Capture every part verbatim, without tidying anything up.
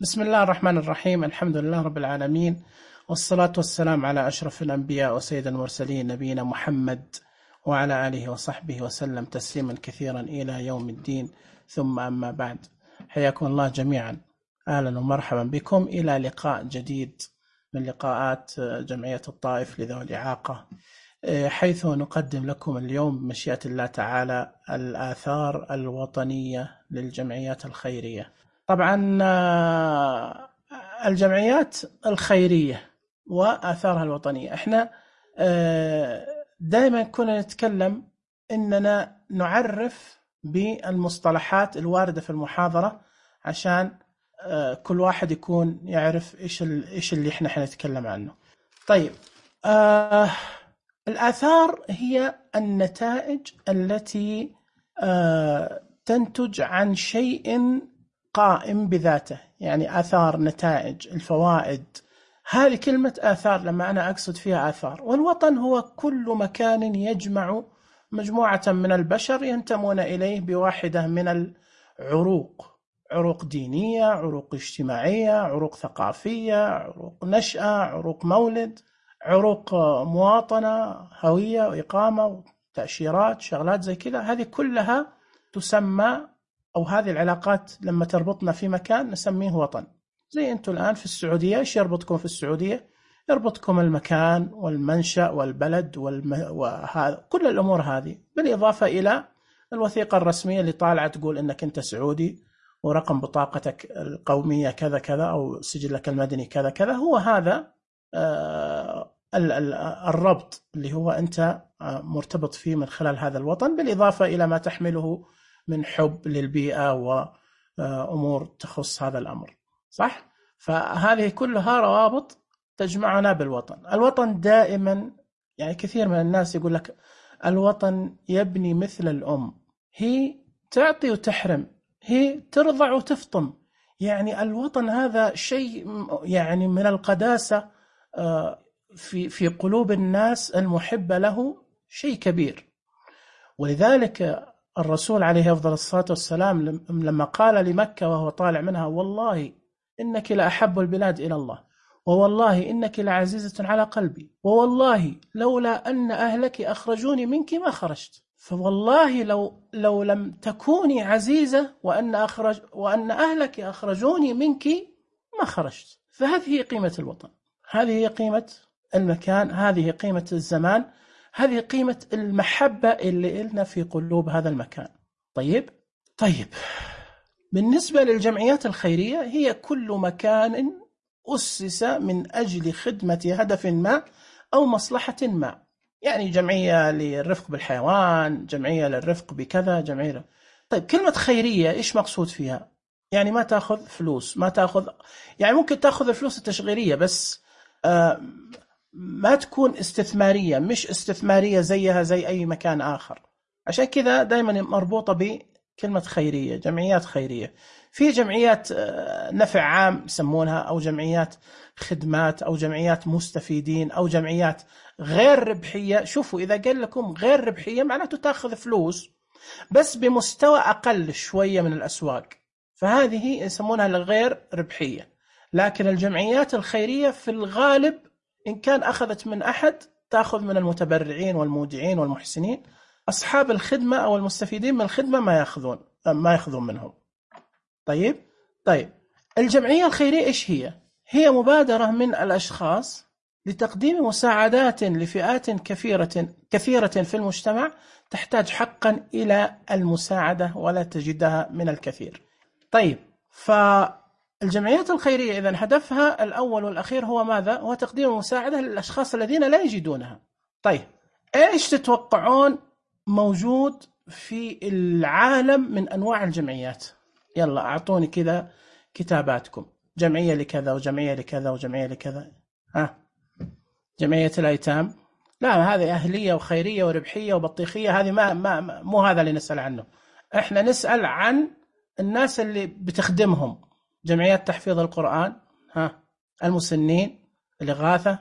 بسم الله الرحمن الرحيم. الحمد لله رب العالمين، والصلاة والسلام على أشرف الأنبياء وسيد المرسلين نبينا محمد وعلى آله وصحبه وسلم تسليما كثيرا إلى يوم الدين. ثم أما بعد، حياكم الله جميعا، أهلا ومرحبا بكم إلى لقاء جديد من لقاءات جمعية الطائف لذوي الإعاقة، حيث نقدم لكم اليوم بمشيئة الله تعالى الآثار الوطنية للجمعيات الخيرية. طبعا الجمعيات الخيرية وآثارها الوطنية، احنا دائما كنا نتكلم اننا نعرف بالمصطلحات الواردة في المحاضرة عشان كل واحد يكون يعرف ايش ايش اللي احنا حنتكلم عنه. طيب، آه الآثار هي النتائج التي آه تنتج عن شيء قائم بذاته، يعني آثار، نتائج، الفوائد، هذه كلمة آثار لما أنا أقصد فيها آثار. والوطن هو كل مكان يجمع مجموعة من البشر ينتمون إليه بواحدة من العروق، عروق دينية، عروق اجتماعية، عروق ثقافية، عروق نشأة، عروق مولد، عروق مواطنة، هوية وإقامة وتأشيرات، شغلات زي كذا. هذه كلها تسمى، أو هذه العلاقات لما تربطنا في مكان نسميه وطن. زي أنتم الآن في السعودية، إيش يربطكم في السعودية؟ يربطكم المكان والمنشأ والبلد والم... وهذا كل الأمور هذه، بالإضافة إلى الوثيقة الرسمية اللي طالعة تقول إنك أنت سعودي ورقم بطاقتك القومية كذا كذا أو سجلك المدني كذا كذا. هو هذا آه الربط اللي هو أنت مرتبط فيه من خلال هذا الوطن، بالإضافة إلى ما تحمله من حب للبيئة وأمور تخص هذا الأمر، صح؟ فهذه كلها روابط تجمعنا بالوطن. الوطن دائما، يعني كثير من الناس يقول لك الوطن يبني مثل الأم، هي تعطي وتحرم، هي ترضع وتفطم. يعني الوطن هذا شيء يعني من القداسة في في قلوب الناس المحبة له، شيء كبير. ولذلك الرسول عليه أفضل الصلاة والسلام لما قال لمكة وهو طالع منها: والله إنك لأحب البلاد إلى الله، ووالله إنك لعزيزة على قلبي، ووالله لولا أن أهلك أخرجوني منك ما خرجت. فوالله لو لو لم تكوني عزيزة وأن أخرج وأن أهلك أخرجوني منك ما خرجت. فهذه هي قيمة الوطن، هذه هي قيمة المكان، هذه قيمة الزمان، هذه قيمة المحبة اللي لنا في قلوب هذا المكان. طيب طيب بالنسبة للجمعيات الخيرية، هي كل مكان أسس من أجل خدمة هدف ما أو مصلحة ما. يعني جمعية للرفق بالحيوان، جمعية للرفق بكذا، جمعية. طيب كلمة خيرية إيش مقصود فيها؟ يعني ما تأخذ فلوس، ما تأخذ، يعني ممكن تأخذ الفلوس التشغيلية بس آه ما تكون استثمارية، مش استثمارية زيها زي أي مكان آخر. عشان كذا دائما مربوطة بكلمة خيرية، جمعيات خيرية. في جمعيات نفع عام يسمونها، أو جمعيات خدمات، أو جمعيات مستفيدين، أو جمعيات غير ربحية. شوفوا، إذا قال لكم غير ربحية معناته تأخذ فلوس بس بمستوى أقل شوية من الأسواق، فهذه يسمونها الغير ربحية. لكن الجمعيات الخيرية في الغالب إن كان أخذت من أحد تأخذ من المتبرعين والمودعين والمحسنين. أصحاب الخدمة أو المستفيدين من الخدمة ما يأخذون ما يأخذون منهم. طيب طيب الجمعية الخيرية إيش هي؟ هي مبادرة من الأشخاص لتقديم مساعدات لفئات كثيرة كثيرة في المجتمع تحتاج حقا إلى المساعدة ولا تجدها من الكثير. طيب، ف الجمعيات الخيرية إذن هدفها الأول والأخير هو ماذا؟ هو تقديم المساعدة للأشخاص الذين لا يجدونها. طيب، إيش تتوقعون موجود في العالم من أنواع الجمعيات؟ يلا أعطوني كذا كتاباتكم. جمعية لكذا وجمعية لكذا وجمعية لكذا. ها، جمعية الأيتام؟ لا، هذه أهلية وخيرية وربحية وبطيخية، هذه ما, ما مو هذا اللي نسأل عنه. إحنا نسأل عن الناس اللي بتخدمهم. جمعيات تحفيظ القرآن، ها، المسنين، الإغاثة،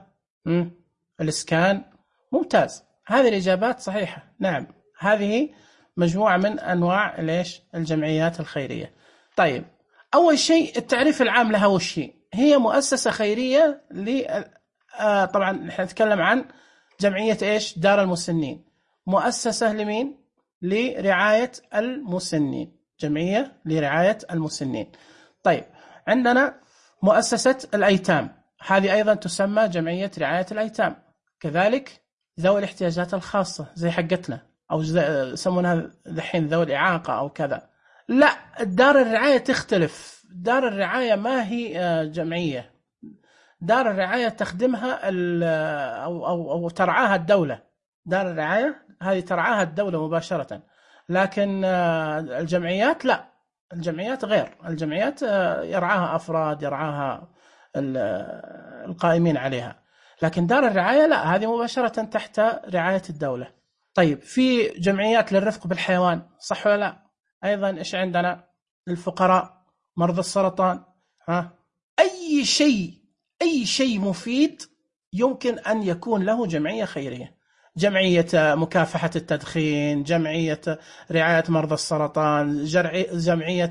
الإسكان. ممتاز، هذه الإجابات صحيحة. نعم، هذه مجموعة من أنواع ليش الجمعيات الخيرية. طيب، أول شيء التعريف العام لها وش هي؟ هي مؤسسة خيرية ل آه طبعا نحن نتكلم عن جمعية إيش؟ دار المسنين. مؤسسة لمين؟ لرعاية المسنين، جمعية لرعاية المسنين. طيب عندنا مؤسسة الأيتام، هذه أيضا تسمى جمعية رعاية الأيتام. كذلك ذوي الاحتياجات الخاصة زي حقتنا، أو يسمونها الحين ذوي الإعاقة أو كذا. لا، دار الرعاية تختلف. دار الرعاية ما هي جمعية، دار الرعاية تخدمها أو, أو, أو ترعاها الدولة. دار الرعاية هذه ترعاها الدولة مباشرة، لكن الجمعيات لا، الجمعيات غير. الجمعيات يرعاها أفراد، يرعاها القائمين عليها، لكن دار الرعاية لا، هذه مباشرة تحت رعاية الدولة. طيب في جمعيات للرفق بالحيوان، صح ولا لا؟ أيضا إيش عندنا؟ للفقراء، مرضى السرطان، ها أي شيء أي شيء مفيد يمكن أن يكون له جمعية خيرية. جمعية مكافحة التدخين، جمعية رعاية مرضى السرطان، جمعية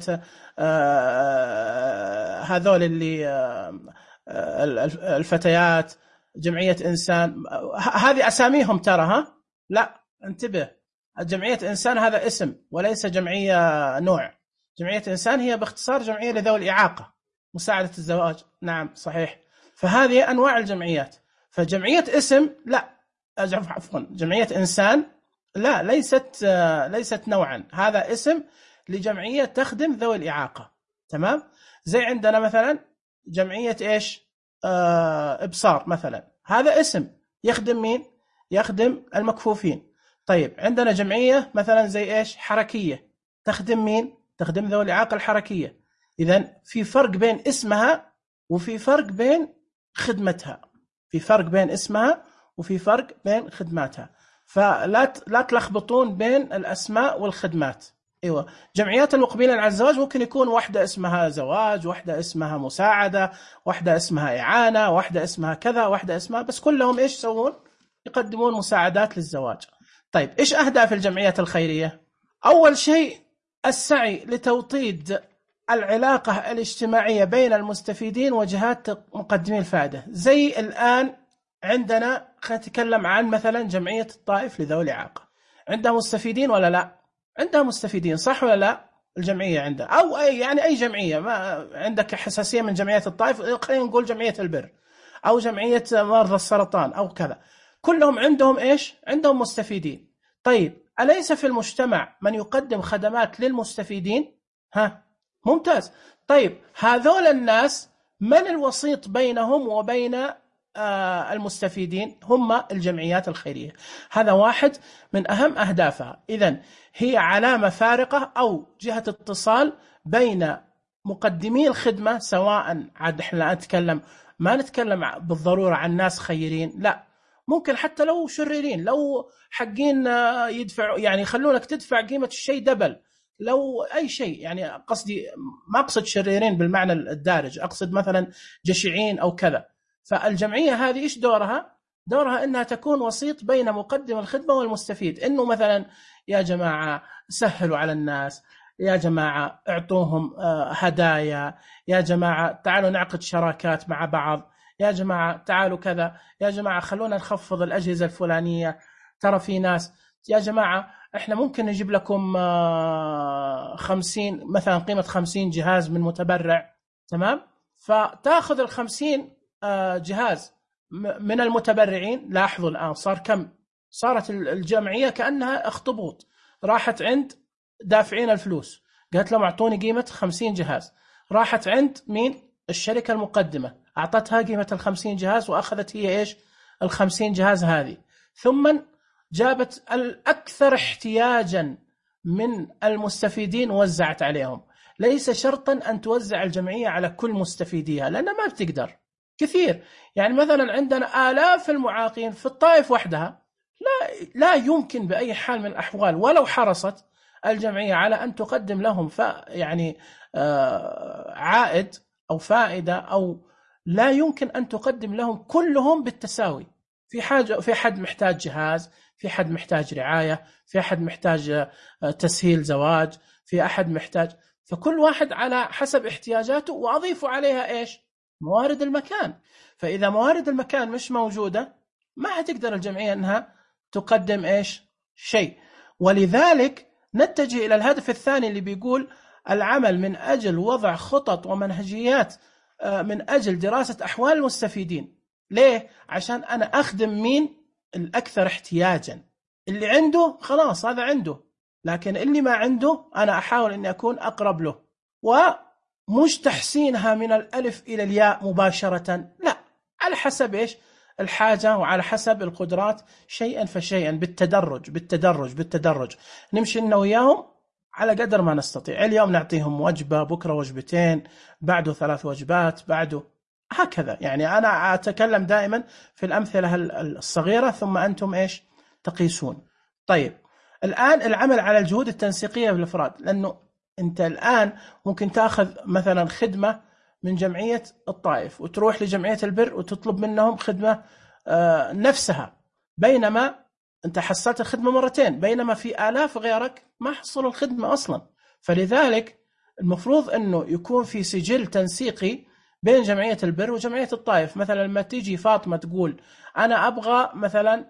هذول اللي الفتيات، جمعية إنسان. هذه أساميهم ترى، ها لا انتبه، جمعية إنسان هذا اسم وليس جمعية نوع. جمعية إنسان هي باختصار جمعية لذوي الإعاقة، مساعدة الزواج، نعم صحيح. فهذه أنواع الجمعيات. فجمعية اسم لا، عفوا جمعية إنسان لا، ليست ليست نوعا، هذا اسم لجمعية تخدم ذوي الإعاقة. تمام. زي عندنا مثلا جمعية إيش؟ آه إبصار مثلا، هذا اسم يخدم مين؟ يخدم المكفوفين. طيب عندنا جمعية مثلا زي إيش؟ حركية، تخدم مين؟ تخدم ذوي الإعاقة الحركية. إذن في فرق بين اسمها وفي فرق بين خدمتها، في فرق بين اسمها وفي فرق بين خدماتها. فلا لا تلخبطون بين الأسماء والخدمات. ايوه، جمعيات المقبلين على الزواج ممكن يكون واحده اسمها زواج، واحده اسمها مساعده، واحده اسمها اعانه، واحده اسمها كذا، واحده اسمها، بس كلهم ايش يسوون؟ يقدمون مساعدات للزواج. طيب ايش اهداف الجمعيات الخيريه؟ اول شيء السعي لتوطيد العلاقه الاجتماعيه بين المستفيدين وجهات مقدمي الفائده. زي الان عندنا، خلينا نتكلم عن مثلا جمعيه الطائف لذوي الاعاقه، عندها مستفيدين ولا لا؟ عندها مستفيدين، صح ولا لا؟ الجمعية عندها، أو أي يعني أي جمعية. ما عندك حساسية من جمعية الطائف، خلينا نقول جمعية البر أو جمعية مرضى السرطان أو كذا، كلهم عندهم إيش؟ عندهم مستفيدين. طيب أليس في المجتمع من يقدم خدمات للمستفيدين؟ ها ممتاز. طيب هذول الناس من الوسيط بينهم وبين آه المستفيدين؟ هم الجمعيات الخيرية. هذا واحد من أهم أهدافها. إذن هي علامة فارقة أو جهة اتصال بين مقدمي الخدمة، سواء عاد احنا نتكلم، ما نتكلم بالضرورة عن ناس خيرين، لا، ممكن حتى لو شريرين، لو حقين يدفعوا يعني يخلونك تدفع قيمة الشيء دبل، لو أي شيء، يعني قصدي ما أقصد شريرين بالمعنى الدارج، أقصد مثلا جشعين أو كذا. فالجمعية هذه إيش دورها؟ دورها إنها تكون وسيط بين مقدم الخدمة والمستفيد، إنه مثلا يا جماعة سهلوا على الناس، يا جماعة اعطوهم هدايا، يا جماعة تعالوا نعقد شراكات مع بعض، يا جماعة تعالوا كذا، يا جماعة خلونا نخفض الأجهزة الفلانية، ترى في ناس، يا جماعة احنا ممكن نجيب لكم خمسين مثلا، قيمة خمسين جهاز من متبرع. تمام. فتأخذ الخمسين جهاز من المتبرعين. لاحظوا الآن صار كم؟ صارت الجمعية كأنها اخطبوط، راحت عند دافعين الفلوس، قالت لهم اعطوني قيمة خمسين جهاز، راحت عند مين؟ الشركة المقدمة، أعطتها قيمة الخمسين جهاز وأخذت هي إيش؟ الخمسين جهاز هذه، ثم جابت الأكثر احتياجا من المستفيدين ووزعت عليهم. ليس شرطا أن توزع الجمعية على كل مستفيديها، لأنها ما بتقدر كثير. يعني مثلا عندنا آلاف المعاقين في الطائف وحدها، لا لا يمكن بأي حال من الأحوال ولو حرصت الجمعية على أن تقدم لهم ف يعني آه عائد أو فائدة، أو لا يمكن أن تقدم لهم كلهم بالتساوي. في حاجة، في حد محتاج جهاز، في حد محتاج رعاية، في أحد محتاج تسهيل زواج، في أحد محتاج. فكل واحد على حسب احتياجاته، وأضيف عليها إيش؟ موارد المكان. فإذا موارد المكان مش موجودة ما هتقدر الجمعية أنها تقدم إيش؟ شيء. ولذلك نتجه إلى الهدف الثاني اللي بيقول العمل من أجل وضع خطط ومنهجيات من أجل دراسة أحوال المستفيدين. ليه؟ عشان أنا أخدم مين؟ الأكثر احتياجا. اللي عنده خلاص هذا عنده، لكن اللي ما عنده أنا أحاول أني أكون أقرب له، ومش تحسينها من الألف إلى الياء مباشرة، لا، على حسب إيش؟ الحاجة وعلى حسب القدرات، شيئا فشيئا، بالتدرج بالتدرج بالتدرج، نمشي لنا وياهم على قدر ما نستطيع. اليوم نعطيهم وجبة، بكرة وجبتين، بعده ثلاث وجبات، بعده هكذا. يعني أنا أتكلم دائما في الأمثلة الصغيرة ثم أنتم إيش تقيسون. طيب الآن العمل على الجهود التنسيقية بالإفراد، لأنه أنت الآن ممكن تأخذ مثلا خدمة من جمعية الطائف وتروح لجمعية البر وتطلب منهم خدمة آه نفسها، بينما أنت حصلت الخدمة مرتين، بينما في آلاف غيرك ما حصلوا الخدمة أصلا. فلذلك المفروض أنه يكون في سجل تنسيقي بين جمعية البر وجمعية الطائف. مثلا لما تيجي فاطمة تقول أنا أبغى مثلا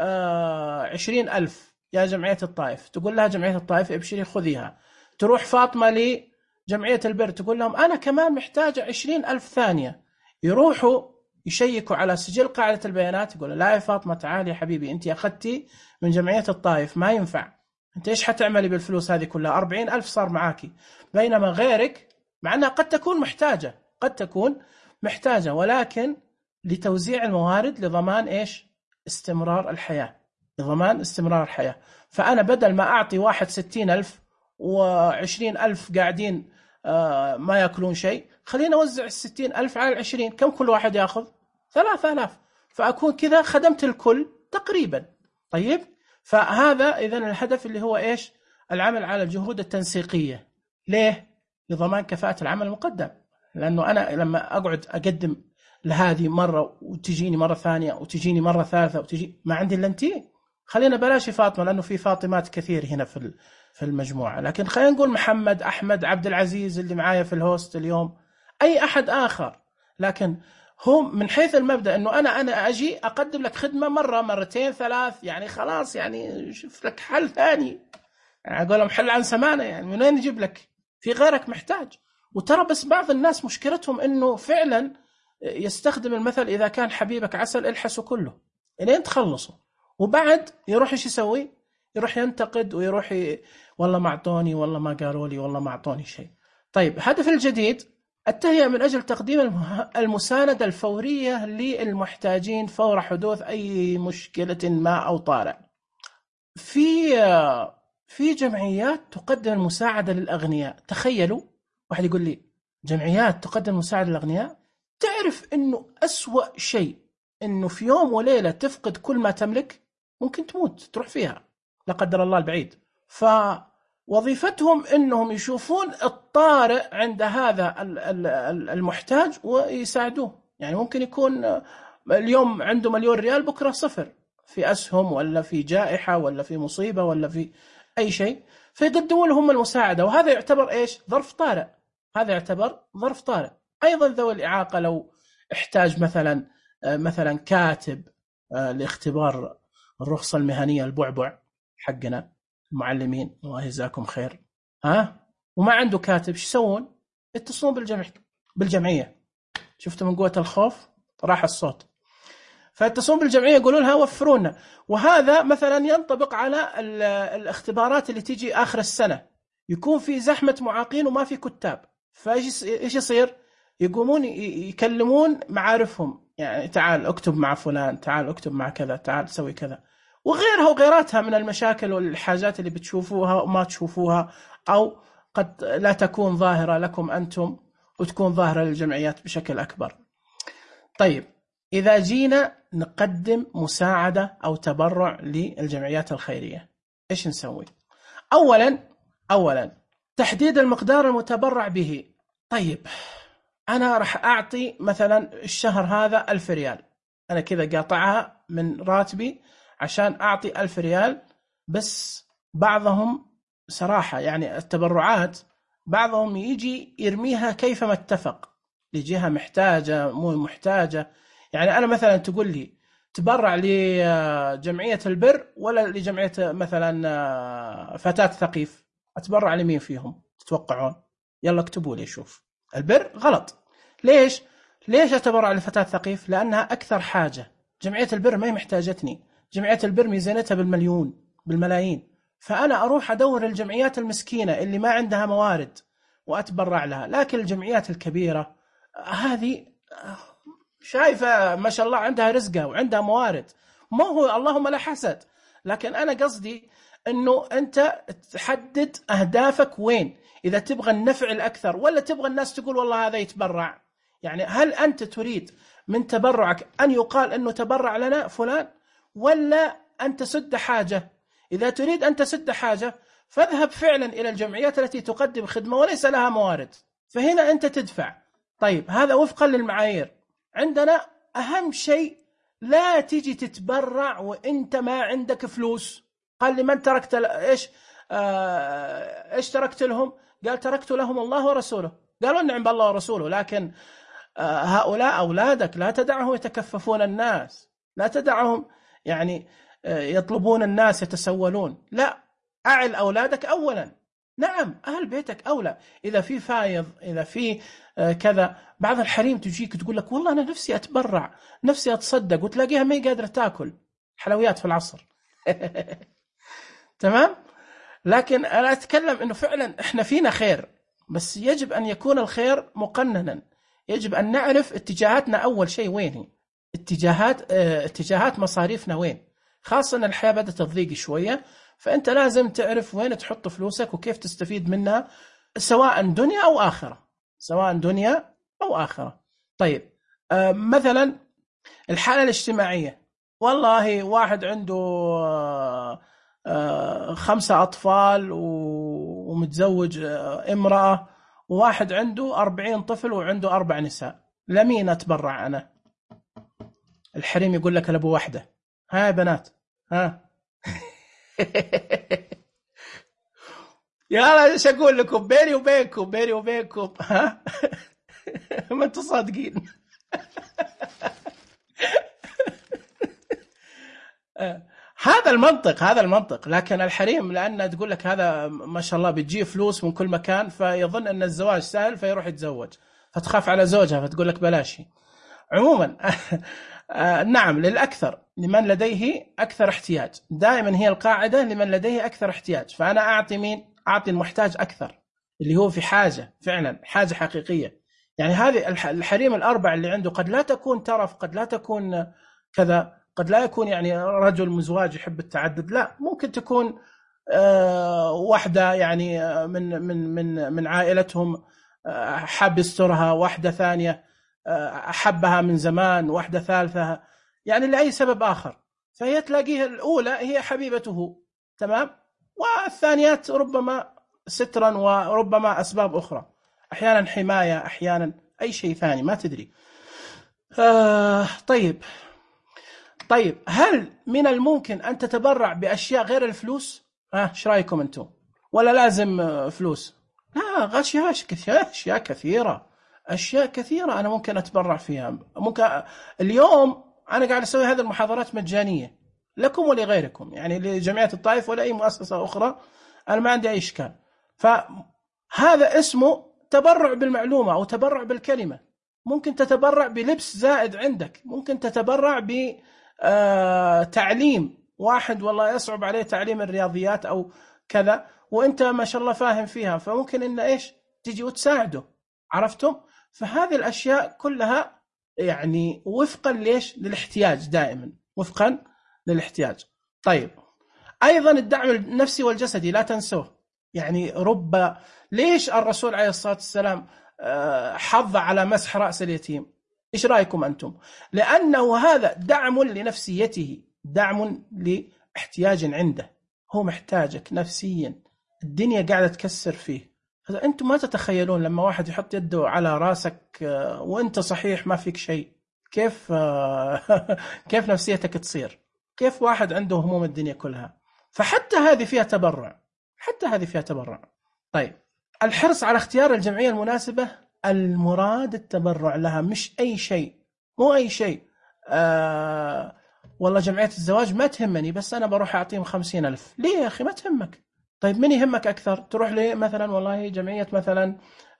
آه عشرين ألف يا جمعية الطائف، تقول لها جمعية الطائف ابشري خذيها. تروح فاطمة لجمعية البر تقول لهم أنا كمان محتاجة عشرين ألف ثانية، يروحوا يشيكوا على سجل قاعدة البيانات، يقول لا يا فاطمة تعالي يا حبيبي، أنت أخذتي من جمعية الطائف ما ينفع، أنت إيش حتعملي بالفلوس هذه كلها؟ أربعين ألف صار معاكي. بينما غيرك مع أنها قد تكون محتاجة قد تكون محتاجة ولكن لتوزيع الموارد لضمان إيش؟ استمرار الحياة، لضمان استمرار الحياة. فأنا بدل ما أعطي واحد ستين ألف وعشرين ألف قاعدين آه ما يأكلون شيء، خلينا أوزع الستين ألف على العشرين، كم كل واحد يأخذ؟ ثلاثة آلاف، فأكون كذا خدمت الكل تقريبا. طيب فهذا إذن الهدف اللي هو إيش؟ العمل على الجهود التنسيقية. ليه؟ لضمان كفاءة العمل المقدم. لأنه أنا لما أقعد أقدم لهذه مرة وتجيني مرة ثانية وتجيني مرة ثالثة وتجي، ما عندي إلا أنتي. خلينا بلاش فاطمة لأنه في فاطمات كثير هنا في في المجموعة، لكن خلينا نقول محمد، أحمد، عبد العزيز اللي معايا في الهوست اليوم، أي أحد آخر. لكن هم من حيث المبدأ أنه أنا أنا أجي أقدم لك خدمة مرة مرتين ثلاث، يعني خلاص يعني شوف لك حل ثاني، يعني أقول لهم حل عن سمانة، يعني من وين نجيب لك؟ في غيرك محتاج. وترى بس بعض الناس مشكلتهم أنه فعلا يستخدم المثل إذا كان حبيبك عسل الحسه كله إلين تخلصه، وبعد يروح إيش يسوي؟ يروح ينتقد ويروح ي... والله ما أعطوني، والله ما قالوا لي، والله ما أعطوني شيء. طيب هدف الجديد التهيئة من أجل تقديم المساندة الفورية للمحتاجين فور حدوث أي مشكلة ما أو طارئ. في في جمعيات تقدم المساعدة للأغنياء. تخيلوا واحد يقول لي جمعيات تقدم مساعدة للأغنياء؟ تعرف إنه أسوأ شيء إنه في يوم وليلة تفقد كل ما تملك، ممكن تموت تروح فيها لا قدر الله البعيد. فوظيفتهم إنهم يشوفون الطارئ عند هذا المحتاج ويساعدوه. يعني ممكن يكون اليوم عنده مليون ريال، بكرة صفر في أسهم ولا في جائحة ولا في مصيبة ولا في أي شيء، فيقدمون لهم المساعدة، وهذا يعتبر إيش؟ ظرف طارئ. هذا يعتبر ظرف طارئ. أيضا ذوي الإعاقة لو احتاج مثلا مثلا كاتب لاختبار الرخصة المهنية البعبع حقنا المعلمين، الله يجزاكم خير، ها، وما عنده كاتب، ايش يسوون؟ يتصلون بالجمعية بالجمعية شفتوا من قوة الخوف راح الصوت، فيتصلون بالجمعية يقولون لها وفرونا. وهذا مثلا ينطبق على الاختبارات اللي تيجي آخر السنة، يكون في زحمة معاقين وما في كتاب، فايش ايش يصير؟ يقومون يكلمون معارفهم، يعني تعال اكتب مع فلان، تعال اكتب مع كذا، تعال سوي كذا، وغيرها وغيراتها من المشاكل والحاجات اللي بتشوفوها وما تشوفوها، أو قد لا تكون ظاهرة لكم أنتم وتكون ظاهرة للجمعيات بشكل أكبر. طيب إذا جينا نقدم مساعدة أو تبرع للجمعيات الخيرية إيش نسوي؟ أولا أولا تحديد المقدار المتبرع به. طيب أنا راح أعطي مثلا الشهر هذا ألف ريال، أنا كذا قاطعها من راتبي عشان أعطي ألف ريال بس. بعضهم صراحة يعني التبرعات بعضهم يجي يرميها كيفما اتفق لجهة محتاجة مو محتاجة. يعني أنا مثلا تقول لي تبرع لجمعية البر ولا لجمعية مثلا فتاة ثقيف، أتبرع لمين فيهم تتوقعون؟ يلا اكتبوا لي شوف. البر غلط. ليش؟ ليش أتبرع لفتاة ثقيف؟ لأنها أكثر حاجة. جمعية البر ما هي محتاجتني، جمعية البر ميزانيتها بالمليون بالملايين، فأنا أروح أدور الجمعيات المسكينة اللي ما عندها موارد وأتبرع لها. لكن الجمعيات الكبيرة هذه شايفة ما شاء الله عندها رزقها وعندها موارد، ما هو اللهم لا حسد، لكن أنا قصدي أنه أنت تحدد أهدافك وين، إذا تبغى النفع الأكثر ولا تبغى الناس تقول والله هذا يتبرع. يعني هل أنت تريد من تبرعك أن يقال أنه تبرع لنا فلان، ولا أن تسد حاجة؟ إذا تريد أن تسد حاجة فاذهب فعلا إلى الجمعيات التي تقدم خدمة وليس لها موارد، فهنا أنت تدفع. طيب هذا وفقا للمعايير. عندنا أهم شيء لا تيجي تتبرع وإنت ما عندك فلوس. قال لي من تركت إيش آه إيش تركت لهم؟ قال تركت لهم الله ورسوله. قالوا نعم بالله ورسوله، لكن آه هؤلاء أولادك لا تدعهم يتكففون الناس، لا تدعهم يعني آه يطلبون الناس يتسولون، لا، أعل أولادك أولا. نعم أهل بيتك أولى. إذا في فايض، إذا في آه كذا، بعض الحريم تجيك تقول لك والله أنا نفسي أتبرع، نفسي أتصدق، وتلاقيها ما هي قادرة تأكل حلويات في العصر. تمام. لكن أنا أتكلم أنه فعلا إحنا فينا خير، بس يجب أن يكون الخير مقننا. يجب أن نعرف اتجاهاتنا أول شيء وين هي، اتجاهات اه اتجاهات مصاريفنا وين، خاصة أن الحياة بدأت تضيق شوية، فأنت لازم تعرف وين تحط فلوسك وكيف تستفيد منها، سواء دنيا أو آخرة، سواء دنيا أو آخرة. طيب اه مثلا الحالة الاجتماعية، والله واحد عنده اه اه خمسة أطفال ومتزوج اه امرأة، وواحد عنده أربعين طفل وعنده أربع نساء، لمين أتبرع أنا؟ الحريم يقول لك لأبو واحدة. ها يا بنات ها. يا ايش اقول لكم، بيني وبينكم بيني وبينكم ها. ما انتم صادقين. هذا المنطق، هذا المنطق. لكن الحريم لأن تقول لك هذا ما شاء الله بتجيه فلوس من كل مكان، فيظن أن الزواج سهل فيروح يتزوج، فتخاف على زوجها فتقول لك بلاشي. عموما نعم للأكثر، لمن لديه أكثر احتياج، دائما هي القاعدة لمن لديه أكثر احتياج. فأنا أعطي مين؟ أعطي المحتاج أكثر، اللي هو في حاجة فعلا، حاجة حقيقية. يعني هذه الحريم الأربع اللي عنده قد لا تكون ترف، قد لا تكون كذا، قد لا يكون يعني رجل مزواج يحب التعدد، لا، ممكن تكون آه واحدة يعني من من من من عائلتهم آه حاب يسترها، واحدة ثانية آه أحبها من زمان، واحدة ثالثة يعني لأي سبب آخر، فهي تلاقيها الأولى هي حبيبته، تمام، والثانيات ربما سترا وربما أسباب أخرى، أحيانا حماية، أحيانا أي شيء ثاني ما تدري. آه طيب طيب هل من الممكن أن تتبرع بأشياء غير الفلوس؟ ها ايش رايكم أنتم؟ ولا لازم فلوس؟ لا، أشياء أشياء كثيرة، أشياء كثيرة أنا ممكن أتبرع فيها. ممكن اليوم أنا قاعد أسوي هذه المحاضرات مجانية لكم ولغيركم، يعني لجمعية الطائف ولا أي مؤسسة أخرى، أنا ما عندي أي إشكال. فهذا اسمه تبرع بالمعلومة أو تبرع بالكلمة. ممكن تتبرع بلبس زائد عندك، ممكن تتبرع ب آه، تعليم واحد والله يصعب عليه تعليم الرياضيات أو كذا، وأنت ما شاء الله فاهم فيها، فممكن إن إيش تجي وتساعده. عرفتم؟ فهذه الأشياء كلها يعني وفقا ليش للاحتياج، دائما وفقا للاحتياج. طيب أيضا الدعم النفسي والجسدي لا تنسوه. يعني رب ليش الرسول عليه الصلاة والسلام حض على مسح رأس اليتيم؟ إيش رأيكم أنتم؟ لأنه هذا دعم لنفسيته، دعم لاحتياج عنده، هو محتاجك نفسيا، الدنيا قاعدة تكسر فيه. أنتم ما تتخيلون لما واحد يحط يده على رأسك وأنت صحيح ما فيك شيء، كيف كيف نفسيتك تصير، كيف واحد عنده هموم الدنيا كلها. فحتى هذه فيها تبرع، حتى هذه فيها تبرع. طيب الحرص على اختيار الجمعية المناسبة، المراد التبرع لها، مش أي شيء، مو أي شيء. آه والله جمعية الزواج ما تهمني، بس أنا بروح أعطيهم خمسين ألف. ليه يا أخي؟ ما تهمك. طيب من يهمك أكثر؟ تروح لي مثلا والله جمعية مثلا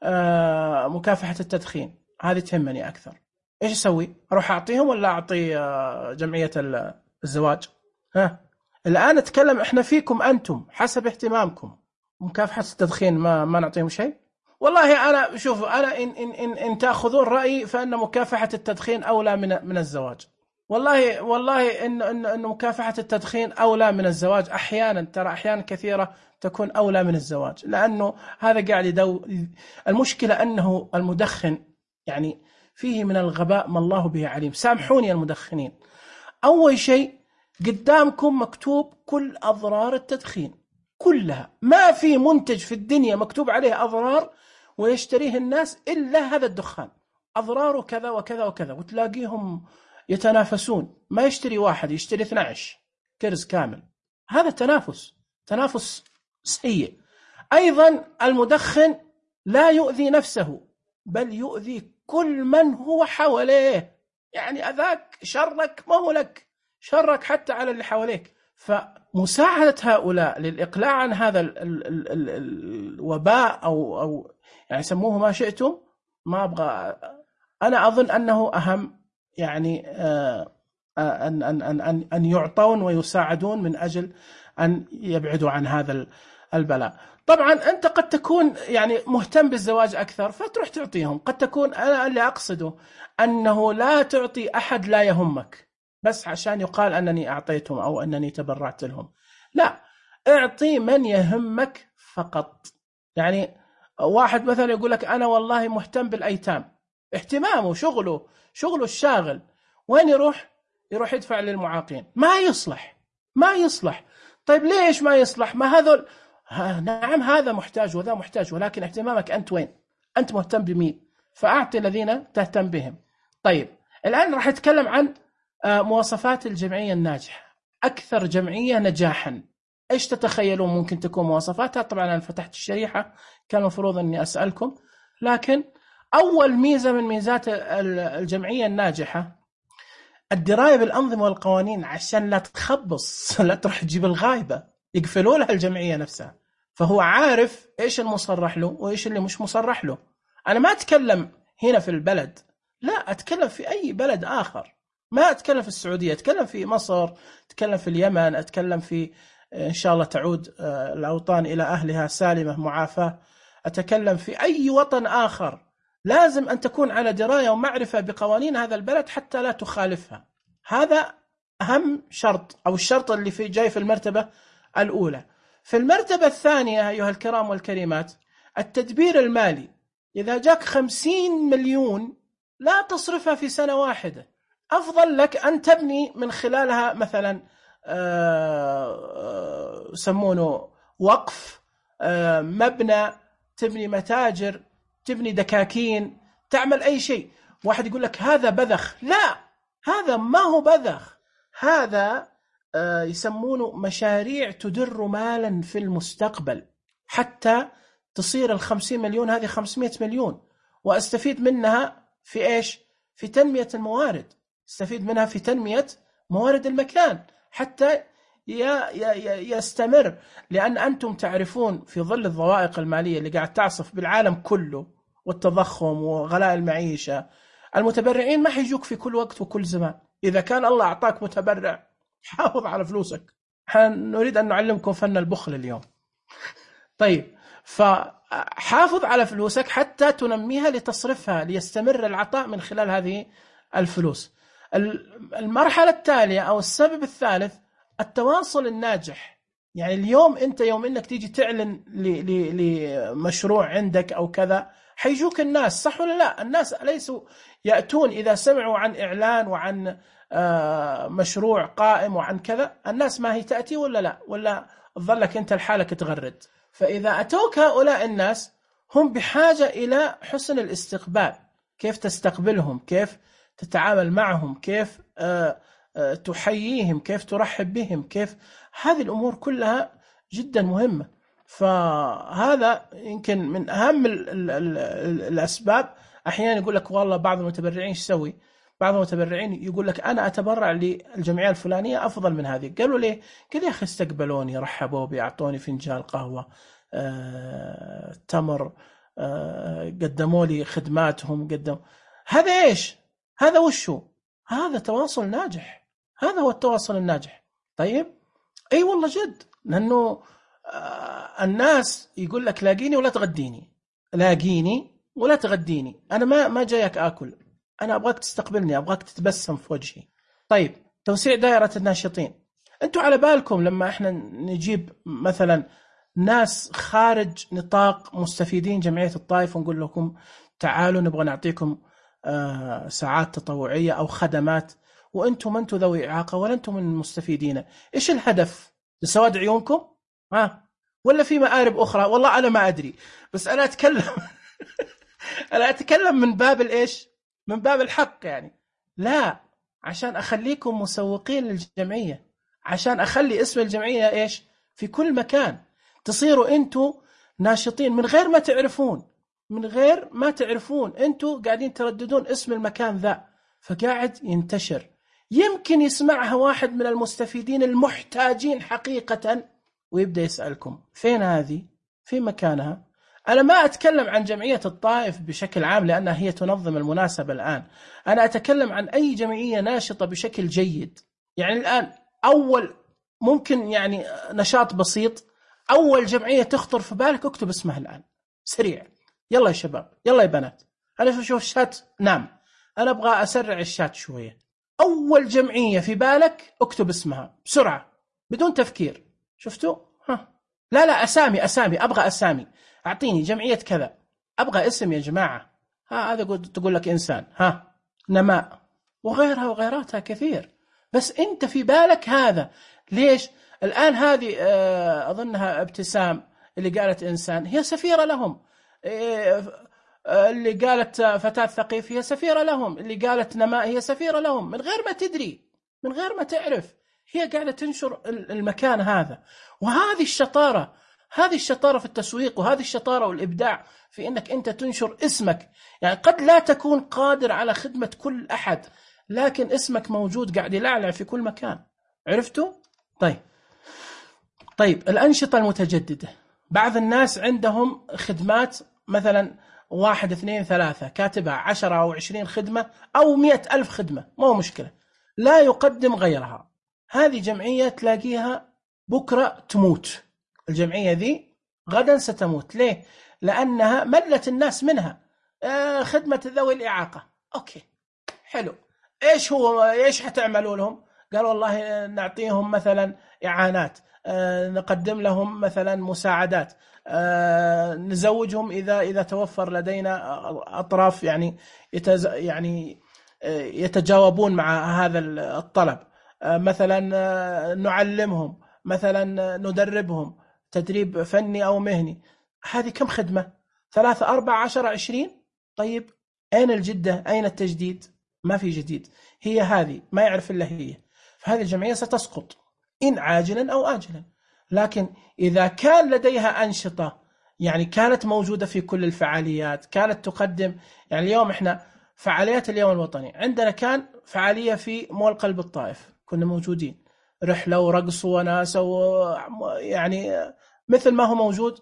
آه مكافحة التدخين، هذه تهمني أكثر. إيش أسوي؟ أروح أعطيهم ولا أعطي آه جمعية الزواج؟ ها، الآن أتكلم إحنا فيكم أنتم حسب اهتمامكم. مكافحة التدخين ما ما نعطيهم شيء؟ والله أنا شوفوا، أنا إن إن إن, إن تأخذون رأيي فإن مكافحة التدخين أولى من من الزواج. والله والله إن إن إن مكافحة التدخين أولى من الزواج أحيانا، ترى أحيانا كثيرة تكون أولى من الزواج، لأنه هذا قاعد يدو. المشكلة أنه المدخن يعني فيه من الغباء ما الله به عليم. سامحوني المدخنين، أول شيء قدامكم مكتوب كل أضرار التدخين كلها، ما في منتج في الدنيا مكتوب عليه أضرار ويشتريه الناس إلا هذا الدخان، أضراره كذا وكذا وكذا، وتلاقيهم يتنافسون، ما يشتري واحد يشتري اثني عشر كرز كامل. هذا تنافس، تنافس سيء. أيضا المدخن لا يؤذي نفسه، بل يؤذي كل من هو حواليه، يعني أذاك شرك ما هو لك، شرك حتى على اللي حواليك. فمساعدة هؤلاء للإقلاع عن هذا ال ال ال ال الوباء أو أو يعني سموه ما شئتم، ما أبغى، أنا أظن أنه أهم، يعني آه أن أن أن أن أن يعطون ويساعدون من أجل أن يبعدوا عن هذا البلاء. طبعا أنت قد تكون يعني مهتم بالزواج أكثر فتروح تعطيهم، قد تكون، أنا اللي أقصده أنه لا تعطي أحد لا يهمك بس عشان يقال أنني أعطيتهم أو أنني تبرعت لهم، لا، اعطي من يهمك فقط. يعني واحد مثلا يقول لك أنا والله مهتم بالأيتام، اهتمامه شغله شغله الشاغل، وين يروح؟ يروح يدفع للمعاقين. ما يصلح، ما يصلح. طيب ليش ما يصلح؟ ما هذول، ها نعم هذا محتاج وذا محتاج، ولكن اهتمامك أنت وين؟ أنت مهتم بمين؟ فأعطي الذين تهتم بهم. طيب الآن راح أتكلم عن مواصفات الجمعية الناجحة. أكثر جمعية نجاحا، إيش تتخيلون ممكن تكون مواصفاتها؟ طبعا أنا فتحت الشريحة، كان المفروض أني أسألكم، لكن أول ميزة من ميزات الجمعية الناجحة الدراية بالأنظمة والقوانين، عشان لا تخبص، لا تروح تجيب الغايبة، يقفلوا لها الجمعية نفسها، فهو عارف إيش المصرح له وإيش اللي مش مصرح له. أنا ما أتكلم هنا في البلد، لا، أتكلم في أي بلد آخر، ما أتكلم في السعودية، أتكلم في مصر، أتكلم في اليمن، أتكلم في إن شاء الله تعود الأوطان إلى أهلها سالمة معافاة، أتكلم في أي وطن آخر. لازم أن تكون على دراية ومعرفة بقوانين هذا البلد حتى لا تخالفها. هذا أهم شرط، أو الشرط اللي في جاي في المرتبة الأولى. في المرتبة الثانية أيها الكرام والكريمات، التدبير المالي. إذا جاك خمسين مليون لا تصرفها في سنة واحدة، أفضل لك أن تبني من خلالها مثلا سمونه وقف، مبنى، تبني متاجر، تبني دكاكين، تعمل أي شيء. واحد يقول لك هذا بذخ، لا، هذا ما هو بذخ، هذا يسمونه مشاريع تدر مالا في المستقبل، حتى تصير الخمسين مليون هذه خمسمائة مليون، وأستفيد منها في إيش؟ في تنمية الموارد، استفيد منها في تنمية موارد المكان حتى يستمر. لأن أنتم تعرفون في ظل الضوائق المالية اللي قاعد تعصف بالعالم كله والتضخم وغلاء المعيشة، المتبرعين ما حيجوك في كل وقت وكل زمان. إذا كان الله أعطاك متبرع، حافظ على فلوسك. نريد أن نعلمكم فن البخل اليوم. طيب، فحافظ على فلوسك حتى تنميها لتصرفها، ليستمر العطاء من خلال هذه الفلوس. المرحلة التالية أو السبب الثالث التواصل الناجح. يعني اليوم أنت يوم أنك تيجي تعلن لمشروع عندك أو كذا، حيجوك الناس، صح ولا لا؟ الناس ليسوا يأتون إذا سمعوا عن إعلان وعن مشروع قائم وعن كذا، الناس ما هي تأتي ولا لا؟ ولا تظلك أنت لحالك تغرد؟ فإذا أتوك هؤلاء الناس هم بحاجة إلى حسن الاستقبال، كيف تستقبلهم، كيف تتعامل معهم، كيف تحييهم، كيف ترحب بهم، كيف، هذه الأمور كلها جدا مهمة. فهذا يمكن من أهم ال ال ال ال الأسباب. أحيانا يقول لك والله بعض المتبرعين ايش يسوي؟ بعض المتبرعين يقول لك أنا أتبرع للجمعية الفلانية أفضل من هذه. قالوا ليه؟ قال يا أخي استقبلوني، رحبوا بي، أعطوني فنجان قهوة، آه، تمر، آه، قدموا لي خدماتهم، قدم. هذا إيش؟ هذا وشو؟ هذا تواصل ناجح. هذا هو التواصل الناجح. طيب اي والله جد، لانه آه الناس يقول لك لاقيني ولا تغديني، لاقيني ولا تغديني، انا ما ما جايك اكل، انا ابغاك تستقبلني، ابغاك تتبسم في وجهي. طيب توسيع دائرة الناشطين. انتم على بالكم لما احنا نجيب مثلا ناس خارج نطاق مستفيدين جمعية الطائف ونقول لكم تعالوا نبغى نعطيكم آه ساعات تطوعية او خدمات، وانتم انتم ذوي اعاقه ولا انتم من المستفيدين، ايش الهدف؟ لسواد عيونكم؟ ها؟ ولا في مآرب اخرى؟ والله انا ما ادري، بس انا اتكلم انا اتكلم من باب الايش؟ من باب الحق يعني. لا، عشان اخليكم مسوقين للجمعيه، عشان اخلي اسم الجمعيه ايش؟ في كل مكان، تصيروا انتم ناشطين من غير ما تعرفون، من غير ما تعرفون انتم قاعدين ترددون اسم المكان ذا، فقاعد ينتشر. يمكن يسمعها واحد من المستفيدين المحتاجين حقيقة ويبدأ يسألكم فين هذه؟ في مكانها؟ أنا ما أتكلم عن جمعية الطائف بشكل عام لأنها هي تنظم المناسبة الآن، أنا أتكلم عن أي جمعية ناشطة بشكل جيد. يعني الآن أول ممكن يعني نشاط بسيط، أول جمعية تخطر في بالك اكتب اسمها الآن سريع. يلا يا شباب، يلا يا بنات، أنا شوف الشات، نعم أنا أبغى أسرع الشات شوية. أول جمعية في بالك اكتب اسمها بسرعة بدون تفكير. شفتوا؟ ها. لا لا أسامي أسامي أبغى أسامي، أعطيني جمعية كذا، أبغى اسم يا جماعة. ها هذا تقول لك إنسان، ها نماء، وغيرها وغيراتها كثير، بس أنت في بالك هذا. ليش؟ الآن هذه أظنها ابتسام اللي قالت إنسان هي سفيرة لهم، اللي قالت فتاة ثقيف هي سفيرة لهم، اللي قالت نماء هي سفيرة لهم، من غير ما تدري، من غير ما تعرف، هي قاعدة تنشر المكان هذا. وهذه الشطارة، هذه الشطارة في التسويق، وهذه الشطارة والإبداع في أنك أنت تنشر اسمك. يعني قد لا تكون قادر على خدمة كل أحد، لكن اسمك موجود قاعد يلعلع في كل مكان. عرفتوا؟ طيب طيب الأنشطة المتجددة. بعض الناس عندهم خدمات مثلا واحد اثنين ثلاثة، كاتبها عشرة أو عشرين خدمة أو مئة ألف خدمة، ما هو مشكلة، لا يقدم غيرها. هذه جمعية تلاقيها بكرة تموت، الجمعية ذي غدا ستموت. ليه؟ لأنها ملت الناس منها. آه خدمة ذوي الإعاقة، أوكي حلو، إيش هو إيش حتعملوا لهم؟ قال والله نعطيهم مثلا إعانات، آه نقدم لهم مثلا مساعدات، آه نزوجهم إذا إذا توفر لدينا أطراف يعني يتز يعني آه يتجاوبون مع هذا الطلب، آه مثلا آه نعلمهم، مثلا ندربهم تدريب فني أو مهني. هذه كم خدمة؟ ثلاثة أربعة عشر عشرين. طيب أين الجدة؟ أين التجديد؟ ما في جديد، هي هذه ما يعرف إلا هي. فهذه الجمعية ستسقط إن عاجلا أو آجلا. لكن إذا كان لديها أنشطة، يعني كانت موجودة في كل الفعاليات، كانت تقدم، يعني اليوم إحنا فعاليات اليوم الوطني عندنا كان فعالية في مول قلب الطائف، كنا موجودين، رحلة ورقص وناسة، يعني مثل ما هو موجود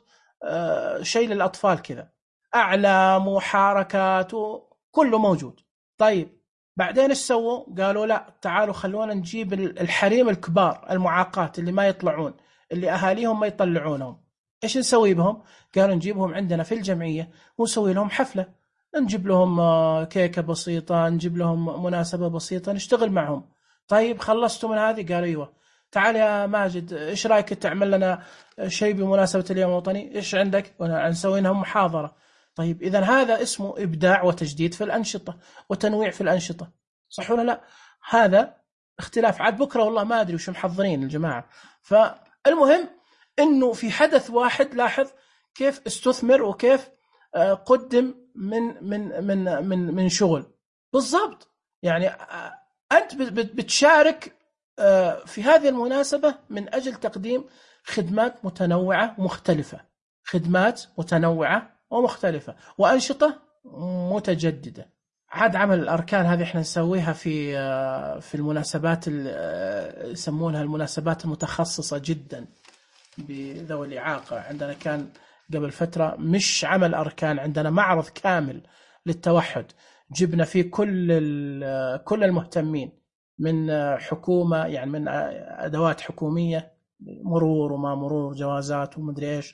شيء للأطفال كذا، أعلام وحركات وكله موجود. طيب بعدين ايش سووا؟ قالوا لا تعالوا خلونا نجيب الحريم الكبار المعاقات اللي ما يطلعون، اللي أهاليهم ما يطلعونهم، ايش نسوي بهم؟ قالوا نجيبهم عندنا في الجمعية ونسوي لهم حفلة، نجيب لهم كيكة بسيطة، نجيب لهم مناسبة بسيطة نشتغل معهم. طيب خلصتوا من هذه؟ قالوا ايوه. تعال يا ماجد ايش رايك تعمل لنا شيء بمناسبة اليوم الوطني؟ ايش عندك؟ نسوي لهم محاضرة. طيب إذا هذا اسمه إبداع وتجديد في الأنشطة وتنويع في الأنشطة، صح ولا لا؟ هذا اختلاف. عاد بكرة والله ما أدري وش محضرين الجماعة. فالمهم إنه في حدث واحد لاحظ كيف استثمر وكيف قدم من من من من من شغل بالضبط. يعني أنت بتشارك في هذه المناسبة من أجل تقديم خدمات متنوعة ومختلفة، خدمات متنوعة ومختلفة وأنشطة متجددة. عاد عمل الأركان هذه احنا نسويها في في المناسبات يسمونها المناسبات المتخصصة جدا بذوي الإعاقة. عندنا كان قبل فترة مش عمل أركان، عندنا معرض كامل للتوحد، جبنا فيه كل كل المهتمين من حكومة، يعني من أدوات حكومية، مرور وما مرور، جوازات ومدري إيش،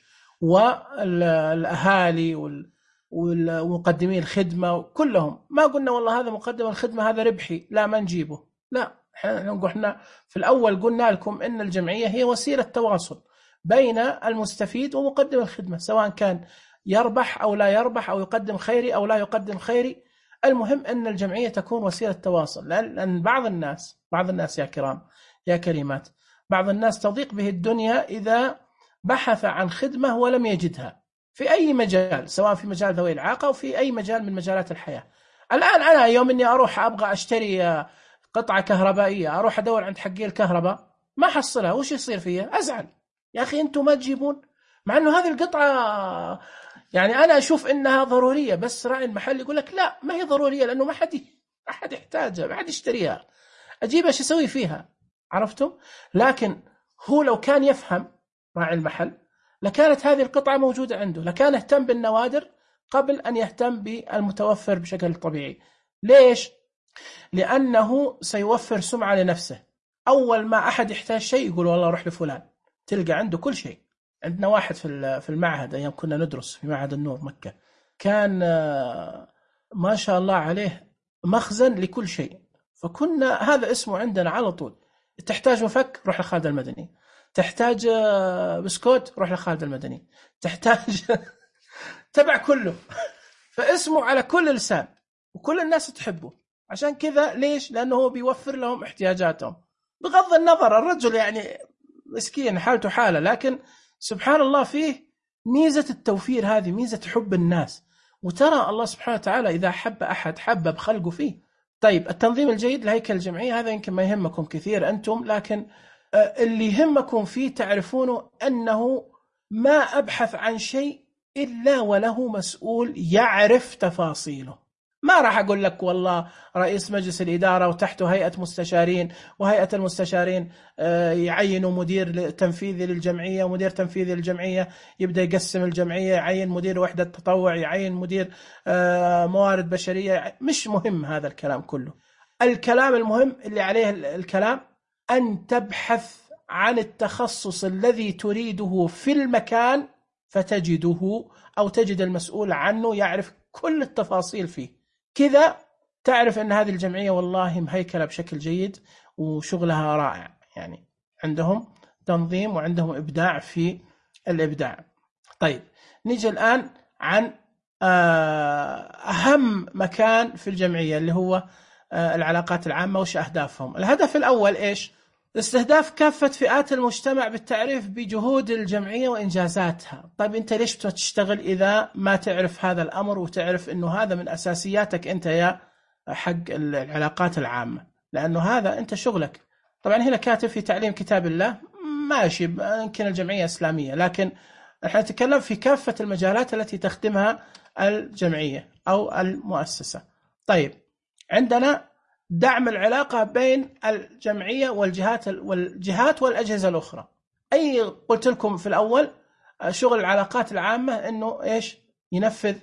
والأهالي ومقدمين الخدمة كلهم. ما قلنا والله هذا مقدم الخدمة هذا ربحي، لا ما نجيبه، لا. احنا في الأول قلنا لكم إن الجمعية هي وسيلة تواصل بين المستفيد ومقدم الخدمة، سواء كان يربح أو لا يربح، أو يقدم خيري أو لا يقدم خيري، المهم أن الجمعية تكون وسيلة تواصل. لأن بعض الناس بعض الناس يا كرام يا كريمات، بعض الناس تضيق به الدنيا إذا بحث عن خدمة ولم يجدها في أي مجال، سواء في مجال ذوي الإعاقة أو في أي مجال من مجالات الحياة. الآن أنا يوم أني أروح أبغى أشتري قطعة كهربائية، أروح أدور عند حقي الكهرباء ما حصلها، وش يصير فيها؟ أزعل، يا أخي أنتم ما تجيبون، مع أنه هذه القطعة يعني أنا أشوف إنها ضرورية، بس راعي المحل يقول لك لا ما هي ضرورية لأنه ما حد ما حد يحتاجها، ما حد يشتريها، أجيبها شو أسوي فيها؟ عرفتم؟ لكن هو لو كان يفهم راعي المحل لكانت هذه القطعة موجودة عنده، لكان اهتم بالنوادر قبل أن يهتم بالمتوفر بشكل طبيعي. ليش؟ لأنه سيوفر سمعة لنفسه. أول ما أحد يحتاج شيء يقول والله روح لفلان، تلقى عنده كل شيء. عندنا واحد في في المعهد أيام كنا ندرس في معهد النور مكة، كان ما شاء الله عليه مخزن لكل شيء، فكنا هذا اسمه عندنا على طول. تحتاج مفك روح لخالد المدني، تحتاج بسكوت روح لخالد المدني، تحتاج تبع كله فاسمه على كل لسان وكل الناس تحبه. عشان كذا ليش؟ لأنه هو بيوفر لهم احتياجاتهم، بغض النظر الرجل يعني مسكين حالته حالة، لكن سبحان الله فيه ميزة التوفير، هذه ميزة حب الناس. وترى الله سبحانه وتعالى إذا حب أحد حبب خلقه فيه. طيب التنظيم الجيد لهيكل الجمعية هذا يمكن ما يهمكم كثير أنتم، لكن اللي يهمكم فيه تعرفونه أنه ما أبحث عن شيء إلا وله مسؤول يعرف تفاصيله. ما راح أقول لك والله رئيس مجلس الإدارة وتحته هيئة مستشارين، وهيئة المستشارين يعينوا مدير تنفيذي للجمعية ومدير تنفيذي للجمعية يبدأ يقسم الجمعية، يعين مدير وحدة تطوع، يعين مدير موارد بشرية. مش مهم هذا الكلام كله. الكلام المهم اللي عليه الكلام أن تبحث عن التخصص الذي تريده في المكان فتجده، أو تجد المسؤول عنه يعرف كل التفاصيل فيه. كذا تعرف أن هذه الجمعية والله مهيكلة بشكل جيد وشغلها رائع، يعني عندهم تنظيم وعندهم إبداع في الإبداع. طيب نيجي الآن عن أهم مكان في الجمعية اللي هو العلاقات العامة. وش أهدافهم؟ الهدف الأول إيش؟ استهداف كافة فئات المجتمع بالتعريف بجهود الجمعية وإنجازاتها. طيب أنت ليش تشتغل إذا ما تعرف هذا الأمر وتعرف أنه هذا من أساسياتك أنت يا حق العلاقات العامة؟ لأنه هذا أنت شغلك. طبعا هنا كاتب في تعليم كتاب الله، ماشي، يمكن الجمعية إسلامية، لكن نحن نتكلم في كافة المجالات التي تخدمها الجمعية أو المؤسسة. طيب عندنا دعم العلاقة بين الجمعية والجهات والجهات والأجهزة الأخرى. أي قلت لكم في الأول شغل العلاقات العامة إنه إيش؟ ينفذ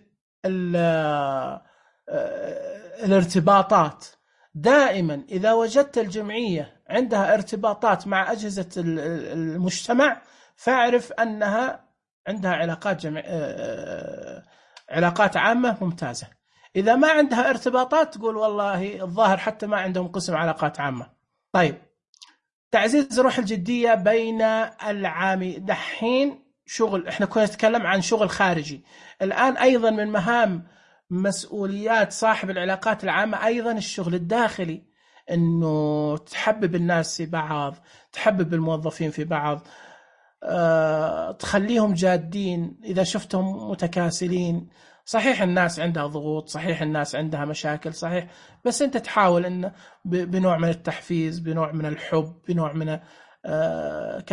الارتباطات. دائما إذا وجدت الجمعية عندها ارتباطات مع أجهزة المجتمع فاعرف أنها عندها علاقات جمع... علاقات عامة ممتازة. إذا ما عندها ارتباطات تقول والله الظاهر حتى ما عندهم قسم علاقات عامة. طيب تعزيز روح الجدية بين العاملين. دحين شغل، احنا كنا نتكلم عن شغل خارجي، الآن أيضا من مهام مسؤوليات صاحب العلاقات العامة أيضا الشغل الداخلي، أنه تحبب الناس في بعض، تحبب الموظفين في بعض، أه، تخليهم جادين. إذا شفتهم متكاسلين، صحيح الناس عندها ضغوط، صحيح الناس عندها مشاكل، صحيح، بس أنت تحاول إن بنوع من التحفيز، بنوع من الحب، بنوع من آه كذا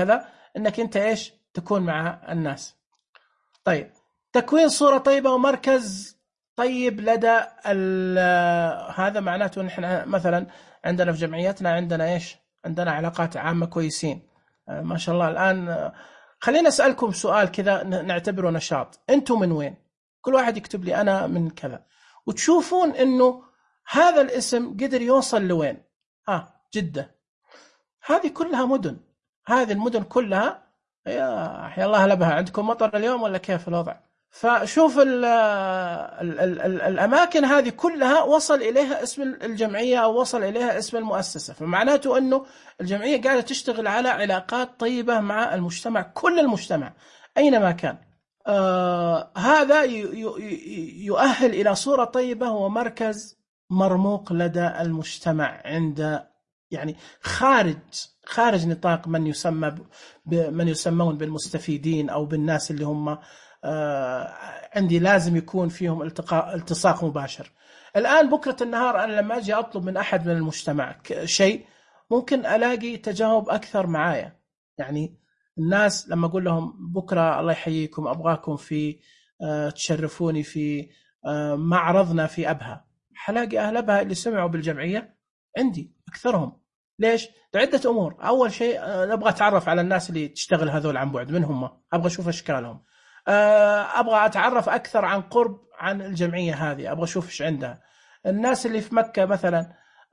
انك انت ايش تكون مع الناس. طيب، تكوين صورة طيبة ومركز طيب لدى هذا معناته نحن مثلا عندنا في جمعيتنا عندنا ايش عندنا علاقات عامة كويسين ما شاء الله. الآن خلينا أسألكم سؤال كذا نعتبره نشاط، أنتم من وين؟ كل واحد يكتب لي أنا من كذا، وتشوفون إنه هذا الاسم قدر يوصل لوين. آه جدة، هذه كلها مدن، هذه المدن كلها يا حي الله لبها. عندكم مطر اليوم ولا كيف الوضع؟ فشوف ال ال ال ال الأماكن هذه كلها وصل إليها اسم الجمعية أو وصل إليها اسم المؤسسة، فمعناته أنه الجمعية قاعدة تشتغل على علاقات طيبة مع المجتمع، كل المجتمع أينما كان. آه هذا يؤهل إلى صورة طيبة ومركز مرموق لدى المجتمع عند يعني خارج خارج نطاق من يسمى من يسمون بالمستفيدين أو بالناس اللي هم آه عندي لازم يكون فيهم التقاء التصاق مباشر. الآن بكرة النهار أنا لما أجي أطلب من أحد من المجتمع شيء ممكن ألاقي تجاوب أكثر معايا. يعني الناس لما أقول لهم بكرة الله يحييكم أبغاكم في آه تشرفوني في آه معرضنا في أبها، حلاقي أهل أبها اللي سمعوا بالجمعية عندي أكثرهم. ليش؟ لعدة أمور. أول شيء أبغى أتعرف على الناس اللي تشتغل هذول عن بعد، من هم؟ أبغى أشوف أشكالهم، أبغى أتعرف أكثر عن قرب عن الجمعية هذه، أبغى أشوف إيش عندها. الناس اللي في مكة مثلا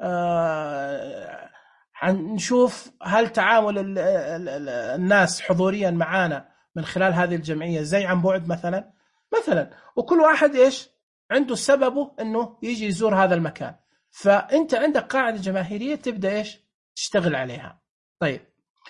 نشوف هل تعامل الناس حضوريا معانا من خلال هذه الجمعية زي عن بعد مثلا مثلا وكل واحد إيش عنده سببه أنه يجي يزور هذا المكان. فأنت عندك قاعدة جماهيرية تبدأ إيش تشتغل عليها. طيب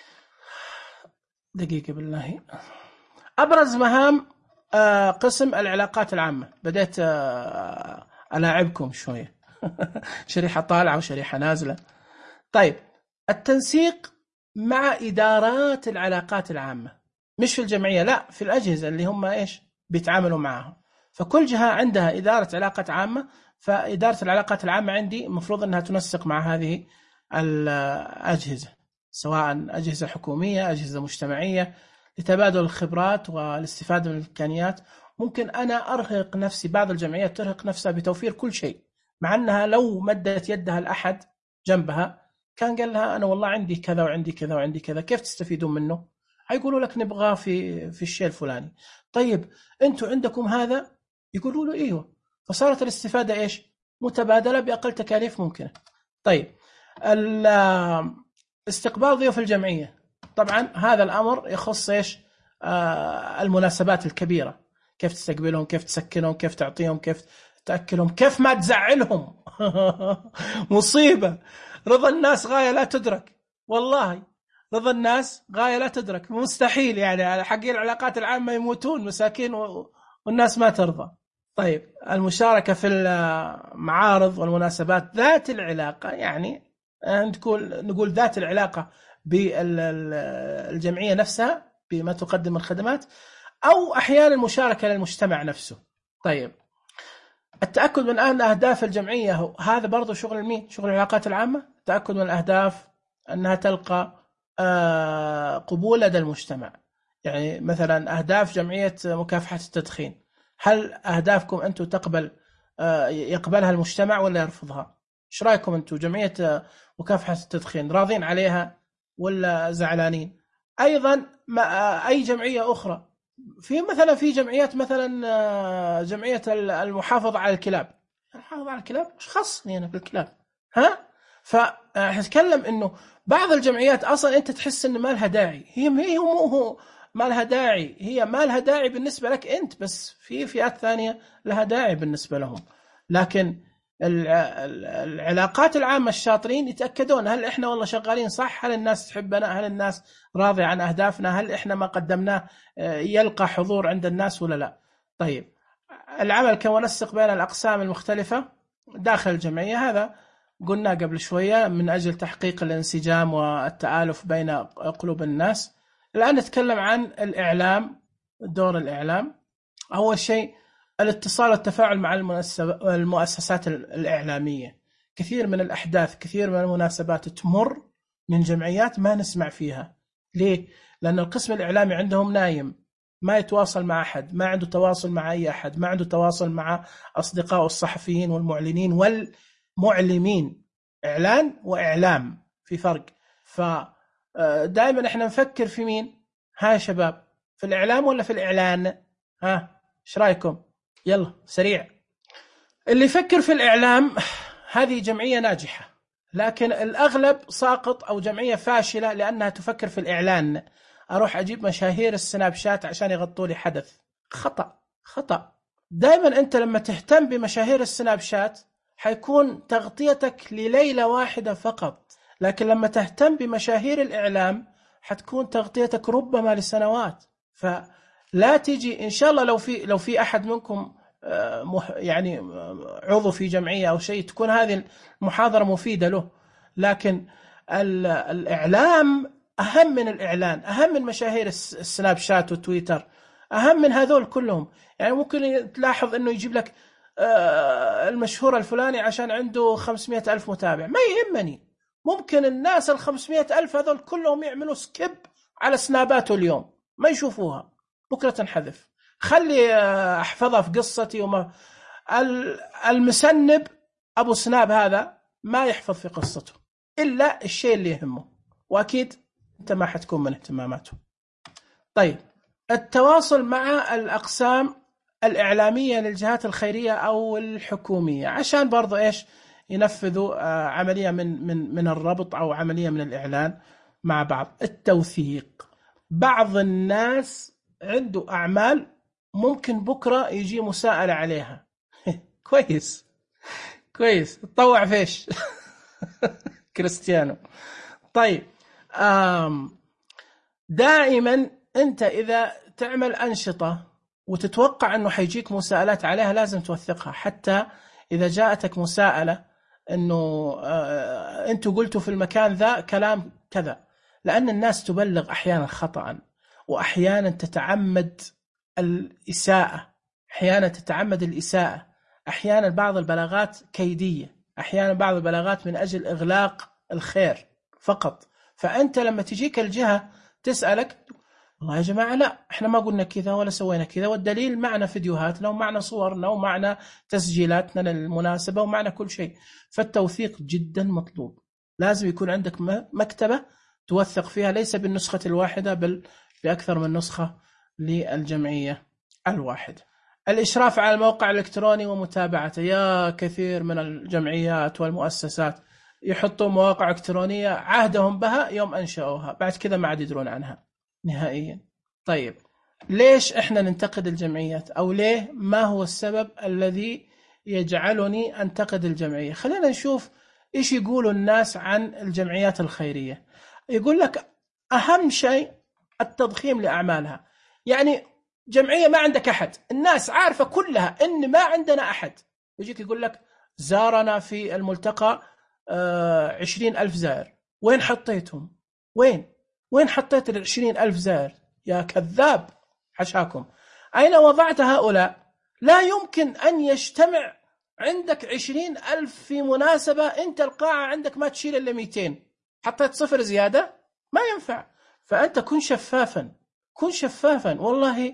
دقيقة بالله. أبرز مهام قسم العلاقات العامة، بديت ألاعبكم شوية شريحة طالعة وشريحة نازلة. طيب، التنسيق مع إدارات العلاقات العامة، مش في الجمعية، لا في الأجهزة اللي هم إيش بيتعاملوا معهم. فكل جهة عندها إدارة علاقات عامة، فإدارة العلاقات العامة عندي مفروض أنها تنسق مع هذه الأجهزة، سواء أجهزة حكومية أجهزة مجتمعية، لتبادل الخبرات والاستفادة من الإمكانيات. ممكن أنا أرهق نفسي، بعض الجمعيات ترهق نفسها بتوفير كل شيء، مع أنها لو مدت يدها الأحد جنبها كان قال لها أنا والله عندي كذا وعندي كذا وعندي كذا، كيف تستفيدون منه؟ هيقولوا لك نبغاه في في الشيء الفلاني. طيب أنتوا عندكم هذا؟ يقولوا له إيوه. فصارت الاستفادة إيش متبادلة بأقل تكاليف ممكنة. طيب، استقبال ضيوف الجمعية، طبعا هذا الأمر يخص إيش آه المناسبات الكبيرة، كيف تستقبلهم، كيف تسكنهم، كيف تعطيهم، كيف تأكلهم، كيف ما تزعلهم مصيبة. رضا الناس غاية لا تدرك، والله رضا الناس غاية لا تدرك، مستحيل يعني حقين العلاقات العامة يموتون مساكين والناس ما ترضى. طيب، المشاركة في المعارض والمناسبات ذات العلاقة، يعني نقول نقول ذات العلاقة بالجمعية نفسها بما تقدم الخدمات، أو أحيانا المشاركة للمجتمع نفسه. طيب، التأكد من أن أهداف الجمعية، هذا برضو شغل مين؟ شغل العلاقات العامة. التأكد من الأهداف أنها تلقى قبول لدى المجتمع. يعني مثلا أهداف جمعية مكافحة التدخين، هل أهدافكم أنتم تقبل يقبلها المجتمع ولا يرفضها؟ إيش رأيكم أنتم؟ جمعية مكافحة التدخين راضين عليها ولا زعلانين؟ أيضا أي جمعية أخرى، في مثلا في جمعيات مثلا جمعية المحافظة على الكلاب، المحافظة على الكلاب إيش خاصني أنا بالكلاب؟ ها؟ فنتكلم إنه بعض الجمعيات أصلا أنت تحس إن ما لها داعي، هي هي مو هو ما لها داعي، هي ما لها داعي بالنسبة لك أنت، بس في فئات ثانية لها داعي بالنسبة لهم. لكن العلاقات العامة الشاطرين يتأكدون هل إحنا والله شغالين صح، هل الناس تحبنا، هل الناس راضية عن أهدافنا، هل إحنا ما قدمناه يلقى حضور عند الناس ولا لا. طيب، العمل كمنسق بين الأقسام المختلفة داخل الجمعية، هذا قلنا قبل شوية من أجل تحقيق الانسجام والتآلف بين قلوب الناس. الآن نتكلم عن الإعلام، دور الإعلام. أول شيء الاتصال والتفاعل مع المؤسسات الإعلامية. كثير من الأحداث، كثير من المناسبات تمر من جمعيات ما نسمع فيها، ليه؟ لأن القسم الإعلامي عندهم نايم، ما يتواصل مع أحد، ما عنده تواصل مع أي أحد، ما عنده تواصل مع أصدقائه الصحفيين والمعلنين والمعلمين. إعلان وإعلام في فرق. فدائما إحنا نفكر في مين؟ ها يا شباب، في الإعلام ولا في الإعلان؟ ها إيش رأيكم؟ يلا سريع. اللي يفكر في الإعلام هذه جمعية ناجحة، لكن الأغلب ساقط أو جمعية فاشلة لأنها تفكر في الإعلان. أروح أجيب مشاهير السناب شات عشان يغطوا لي حدث. خطأ خطأ. دائما أنت لما تهتم بمشاهير السناب شات حيكون تغطيتك لليلة واحدة فقط، لكن لما تهتم بمشاهير الإعلام حتكون تغطيتك ربما لسنوات. فلا تيجي إن شاء الله لو في لو في أحد منكم يعني عضو في جمعية أو شيء تكون هذه المحاضرة مفيدة له، لكن الإعلام أهم من الإعلان، أهم من مشاهير السناب شات وتويتر، أهم من هذول كلهم. يعني ممكن تلاحظ أنه يجيب لك المشهور الفلاني عشان عنده خمسمائة ألف متابع، ما يهمني. ممكن الناس الخمسمائة ألف هذول كلهم يعملوا سكيب على سناباته اليوم، ما يشوفوها، بكرة تنحذف. خلي أحفظها في قصتي. وما المسنب أبو سناب هذا ما يحفظ في قصته إلا الشيء اللي يهمه، وأكيد أنت ما حتكون من اهتماماته. طيب، التواصل مع الأقسام الإعلامية للجهات الخيرية أو الحكومية عشان برضو إيش ينفذوا عملية من من من الربط أو عملية من الإعلان مع بعض. التوثيق. بعض الناس عنده أعمال ممكن بكرة يجي مساءلة عليها. كويس كويس. تطوع فيش كريستيانو. طيب، دائما أنت إذا تعمل أنشطة وتتوقع أنه حيجيك مساءلات عليها لازم توثقها. حتى إذا جاءتك مساءلة أنه أنتوا قلتوا في المكان ذا كلام كذا، لأن الناس تبلغ أحيانا خطأ، وأحيانا تتعمد الإساءة، أحيانا تتعمد الإساءة، أحيانا بعض البلاغات كيدية، أحيانا بعض البلاغات من أجل إغلاق الخير فقط. فأنت لما تجيك الجهة تسألك، والله يا جماعة لا، إحنا ما قلنا كذا ولا سوينا كذا، والدليل معنا فيديوهاتنا ومعنا صورنا ومعنا تسجيلاتنا للمناسبة ومعنا كل شيء. فالتوثيق جدا مطلوب. لازم يكون عندك مكتبة توثق فيها، ليس بالنسخة الواحدة بل بأكثر من نسخة للجمعية الواحدة. الإشراف على الموقع الإلكتروني ومتابعته. يا كثير من الجمعيات والمؤسسات يحطوا مواقع إلكترونية عهدهم بها يوم أنشأوها، بعد كذا ما عاد يدرون عنها نهائيا. طيب، ليش إحنا ننتقد الجمعيات؟ أو ليه؟ ما هو السبب الذي يجعلني أنتقد الجمعية؟ خلينا نشوف إيش يقولوا الناس عن الجمعيات الخيرية. يقول لك أهم شيء التضخيم لأعمالها. يعني جمعية ما عندك أحد، الناس عارفة كلها إن ما عندنا أحد، يجيك يقول لك زارنا في الملتقى عشرين ألف زائر. وين حطيتهم؟ وين؟ وين حطيت العشرين ألف زائر؟ يا كذاب، حشاكم. أين وضعت هؤلاء؟ لا يمكن أن يجتمع عندك عشرين ألف في مناسبة، أنت القاعة عندك ما تشيل إلا مئتين، حطيت صفر زيادة؟ ما ينفع. فأنت كن شفافا، كن شفافا. والله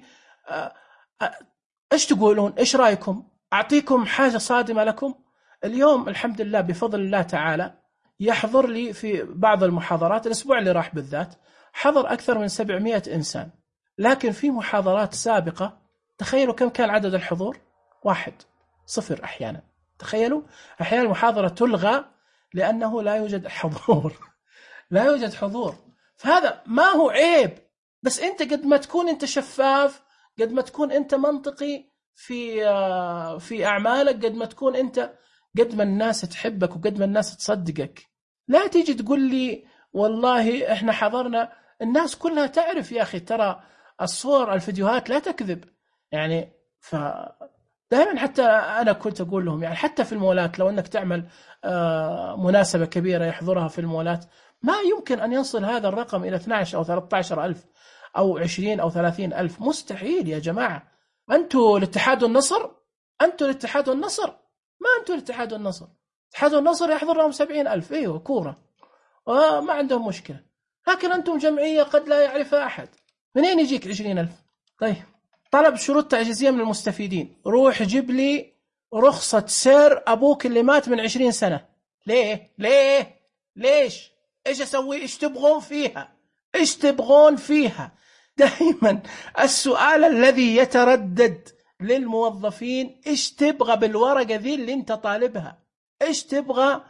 إيش تقولون؟ إيش رأيكم؟ أعطيكم حاجة صادمة لكم. اليوم الحمد لله بفضل الله تعالى يحضر لي في بعض المحاضرات، الأسبوع اللي راح بالذات حضر أكثر من سبعمائة إنسان، لكن في محاضرات سابقة تخيلوا كم كان عدد الحضور؟ واحد، صفر. أحيانا تخيلوا، أحيانا المحاضرة تلغى لأنه لا يوجد حضور لا يوجد حضور. فهذا ما هو عيب، بس أنت قد ما تكون أنت شفاف، قد ما تكون أنت منطقي في في أعمالك، قد ما تكون أنت قد ما الناس تحبك وقد ما الناس تصدقك. لا تيجي تقول لي والله إحنا حضرنا. الناس كلها تعرف يا أخي، ترى الصور الفيديوهات لا تكذب. يعني ف دائما حتى أنا كنت أقول لهم، يعني حتى في المولات لو أنك تعمل مناسبة كبيرة يحضرها في المولات، ما يمكن أن يصل هذا الرقم إلى اثني عشر أو ثلاثة عشر ألف أو عشرين أو ثلاثين ألف. مستحيل يا جماعة. أنتوا الاتحاد والنصر، أنتوا الاتحاد والنصر ما أنتوا الاتحاد والنصر. الاتحاد والنصر يحضر لهم سبعين ألف، أيوة كورة، ما عندهم مشكلة. لكن أنتم جمعية قد لا يعرفها أحد، منين يجيك عشرين ألف؟ طيب، طلب شروط تعجيزية من المستفيدين، روح جيب لي رخصة سير أبوك اللي مات من عشرين سنة. ليه؟ ليه؟ ليش؟ إيش أسوي؟ إيش تبغون فيها؟ إيش تبغون فيها؟ دائما السؤال الذي يتردد للموظفين، إيش تبغى بالورقة ذي اللي أنت طالبها؟ إيش تبغى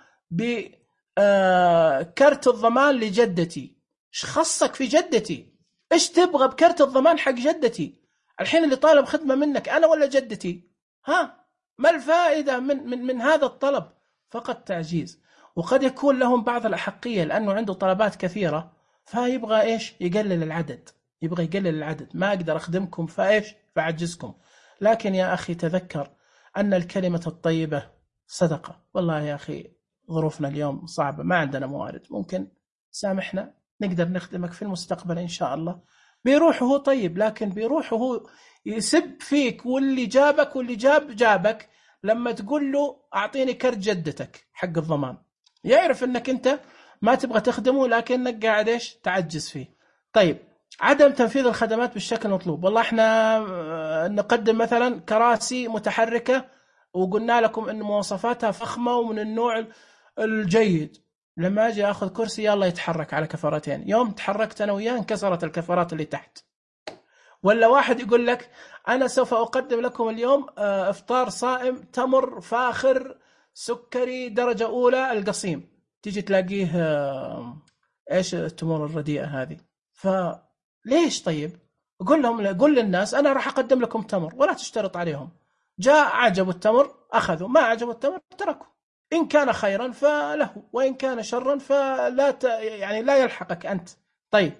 بكرت الضمان لجدتي؟ إيش خصك في جدتي؟ إيش تبغى بكرت الضمان حق جدتي؟ الحين اللي طالب خدمة منك أنا ولا جدتي؟ ها؟ ما الفائدة من, من, من هذا الطلب؟ فقط تعجيز. وقد يكون لهم بعض الأحقية لأنه عنده طلبات كثيرة، فيبغى إيش؟ يقلل العدد، يبغى يقلل العدد، ما أقدر أخدمكم فإيش؟ فأعجزكم. لكن يا أخي تذكر أن الكلمة الطيبة صدقة. والله يا أخي ظروفنا اليوم صعبة، ما عندنا موارد، ممكن سامحنا، نقدر نخدمك في المستقبل إن شاء الله. بيروح هو طيب، لكن بيروح هو يسب فيك، واللي جابك واللي جاب جابك لما تقول له أعطيني كرت جدتك حق الضمان، يعرف أنك أنت ما تبغى تخدمه لكنك قاعد إيش؟ تعجز فيه. طيب، عدم تنفيذ الخدمات بالشكل المطلوب. والله احنا نقدم مثلا كراسي متحركة وقلنا لكم ان مواصفاتها فخمة ومن النوع الجيد، لما اجي اخذ كرسي يلا يتحرك على كفرتين، يوم تحركت انا وياه انكسرت الكفرات اللي تحت. ولا واحد يقول لك انا سوف اقدم لكم اليوم افطار صائم تمر فاخر سكري درجة اولى القصيم، تيجي تلاقيه ايش التمور الرديئة هذه. فليش؟ طيب قول لهم، قول للناس انا راح اقدم لكم تمر ولا تشترط عليهم. جاء عجبوا التمر اخذوا، ما عجبوا التمر تركوا. ان كان خيرا فله، وان كان شرا فلا ت... يعني لا يلحقك انت. طيب،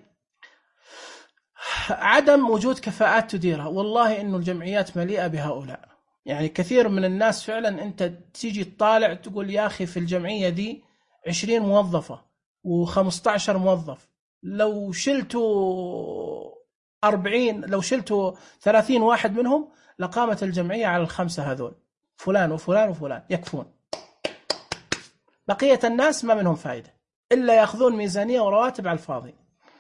عدم وجود كفاءات تديرها. والله انه الجمعيات مليئة بهؤلاء، يعني كثير من الناس فعلا انت تيجي تطالع تقول يا اخي في الجمعية دي عشرين موظفة وخمسة عشر موظف، لو شلتوا أربعين لو شلتوا ثلاثين واحد منهم لقامت الجمعية على الخمسة هذول، فلان وفلان وفلان يكفون. بقية الناس ما منهم فائدة إلا يأخذون ميزانية ورواتب على الفاضي.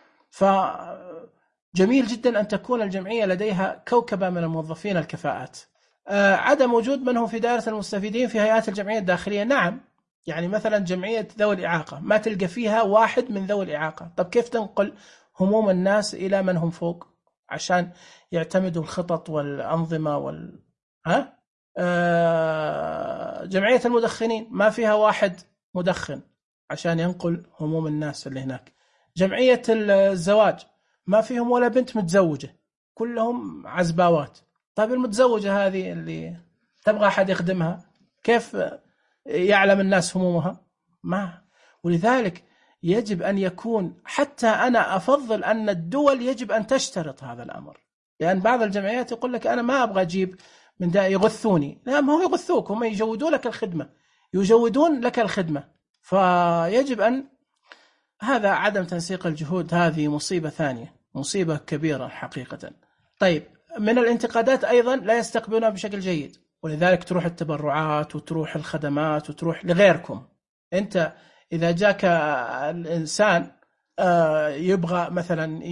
فجميل جدا أن تكون الجمعية لديها كوكبة من الموظفين الكفاءات. عدم وجود من هم في دائرة المستفيدين في هيئات الجمعية الداخلية. نعم، يعني مثلا جمعية ذوي الإعاقة ما تلقى فيها واحد من ذوي الإعاقة. طب كيف تنقل هموم الناس إلى من هم فوق عشان يعتمدوا الخطط والأنظمة وال... ها؟ آه... جمعية المدخنين ما فيها واحد مدخن عشان ينقل هموم الناس اللي هناك. جمعية الزواج ما فيهم ولا بنت متزوجة، كلهم عزباوات. طيب المتزوجة هذه اللي تبغى أحد يخدمها، كيف يعلم الناس همومها؟ ما. ولذلك يجب أن يكون، حتى أنا أفضل أن الدول يجب أن تشترط هذا الأمر، لأن بعض الجمعيات يقول لك أنا ما أبغى أجيب من دا يغثوني. لا، ما هو يغثوك، هم يجودون لك الخدمة، يجودون لك الخدمة. فيجب أن هذا عدم تنسيق الجهود، هذه مصيبة ثانية، مصيبة كبيرة حقيقة. طيب، من الانتقادات أيضا لا يستقبلونها بشكل جيد، ولذلك تروح التبرعات وتروح الخدمات وتروح لغيركم. أنت إذا جاك الإنسان يبغى مثلا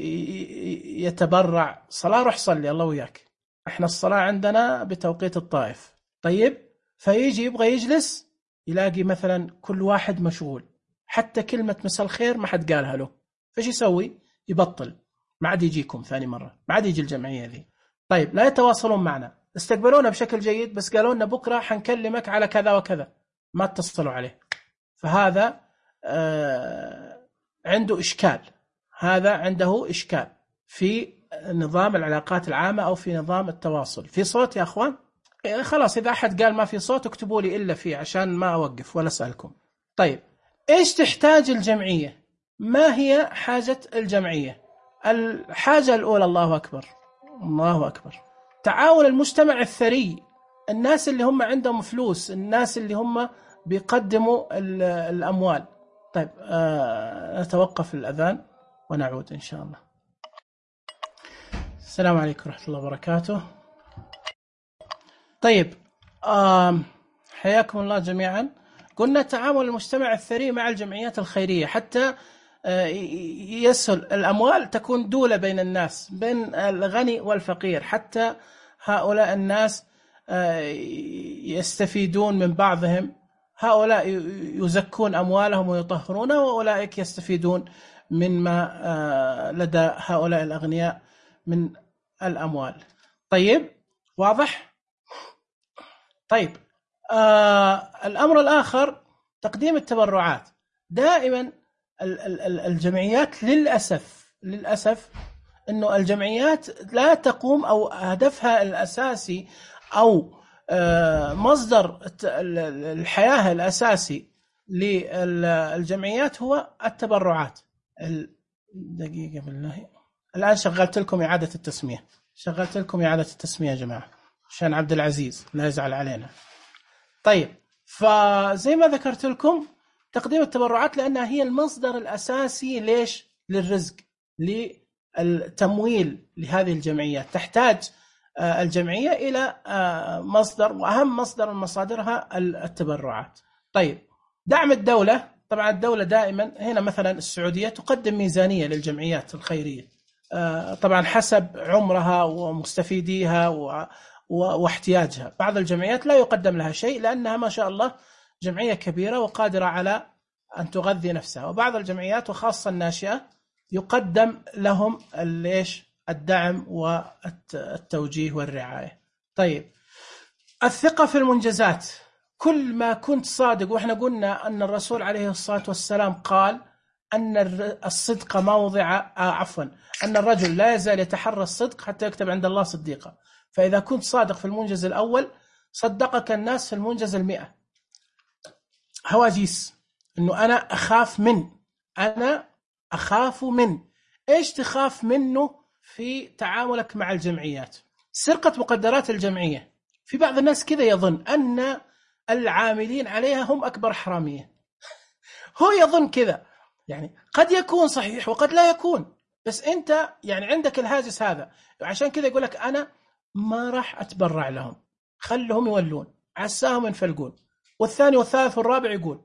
يتبرع صلاة، روح صلي الله وياك، احنا الصلاة عندنا بتوقيت الطائف. طيب، فيجي يبغى يجلس يلاقي مثلا كل واحد مشغول، حتى كلمة مساء الخير ما حد قالها له، فايش يسوي؟ يبطل، ما عاد يجيكم ثاني مرة، ما عاد يجي الجمعية ذي. طيب، لا يتواصلون معنا، استقبلونا بشكل جيد بس قالوا لنا بكرة حنكلمك على كذا وكذا، ما اتصلوا عليه. فهذا آه عنده إشكال، هذا عنده إشكال في نظام العلاقات العامة أو في نظام التواصل. في صوت يا أخوان؟ خلاص، إذا أحد قال ما في صوت اكتبوا لي إلا فيه عشان ما أوقف ولا أسألكم. طيب، إيش تحتاج الجمعية؟ ما هي حاجة الجمعية؟ الحاجة الأولى، الله أكبر الله أكبر، تعاون المجتمع الثري، الناس اللي هم عندهم فلوس، الناس اللي هم بيقدموا الأموال. طيب، آه نتوقف الأذان ونعود إن شاء الله. السلام عليكم ورحمة الله وبركاته. طيب، آه حياكم الله جميعا. قلنا تعامل المجتمع الثري مع الجمعيات الخيرية، حتى يسهل الأموال تكون دولة بين الناس، بين الغني والفقير، حتى هؤلاء الناس يستفيدون من بعضهم، هؤلاء يزكون أموالهم ويطهرونها، وأولئك يستفيدون مما لدى هؤلاء الأغنياء من الأموال. طيب واضح؟ طيب آه الأمر الآخر تقديم التبرعات. دائما الجمعيات للأسف للأسف أنه الجمعيات لا تقوم، أو هدفها الأساسي أو مصدر الحياة الأساسي للجمعيات هو التبرعات. دقيقة بالله، الآن شغلت لكم إعادة التسمية، شغلت لكم إعادة التسمية يا جماعة عشان عبد العزيز لا يزعل علينا. طيب، فزي ما ذكرت لكم تقديم التبرعات لأنها هي المصدر الأساسي ليش؟ للرزق، للتمويل لهذه الجمعيات. تحتاج الجمعية إلى مصدر، وأهم مصدر من مصادرها التبرعات. طيب، دعم الدولة. طبعا الدولة دائما هنا مثلا السعودية تقدم ميزانية للجمعيات الخيرية، طبعا حسب عمرها ومستفيديها واحتياجها. بعض الجمعيات لا يقدم لها شيء لأنها ما شاء الله جمعية كبيرة وقادرة على أن تغذي نفسها، وبعض الجمعيات وخاصة الناشئة يقدم لهم ليش؟ الدعم والتوجيه والرعاية. طيب، الثقة في المنجزات. كل ما كنت صادق، وإحنا قلنا أن الرسول عليه الصلاة والسلام قال أن الصدق موضع آه عفوا أن الرجل لا يزال يتحرى الصدق حتى يكتب عند الله صديقا. فإذا كنت صادق في المنجز الأول صدقك الناس في المنجز المئة. هواجيس، أنه أنا أخاف من أنا أخاف من إيش تخاف منه في تعاملك مع الجمعيات؟ سرقة مقدرات الجمعية. في بعض الناس كذا يظن أن العاملين عليها هم أكبر حرامية. هو يظن كذا، يعني قد يكون صحيح وقد لا يكون، بس أنت يعني عندك الهاجس هذا، عشان كذا يقول لك أنا ما راح أتبرع لهم، خلهم يولون، عساهم ينفلقون. والثاني والثالث والرابع يقول.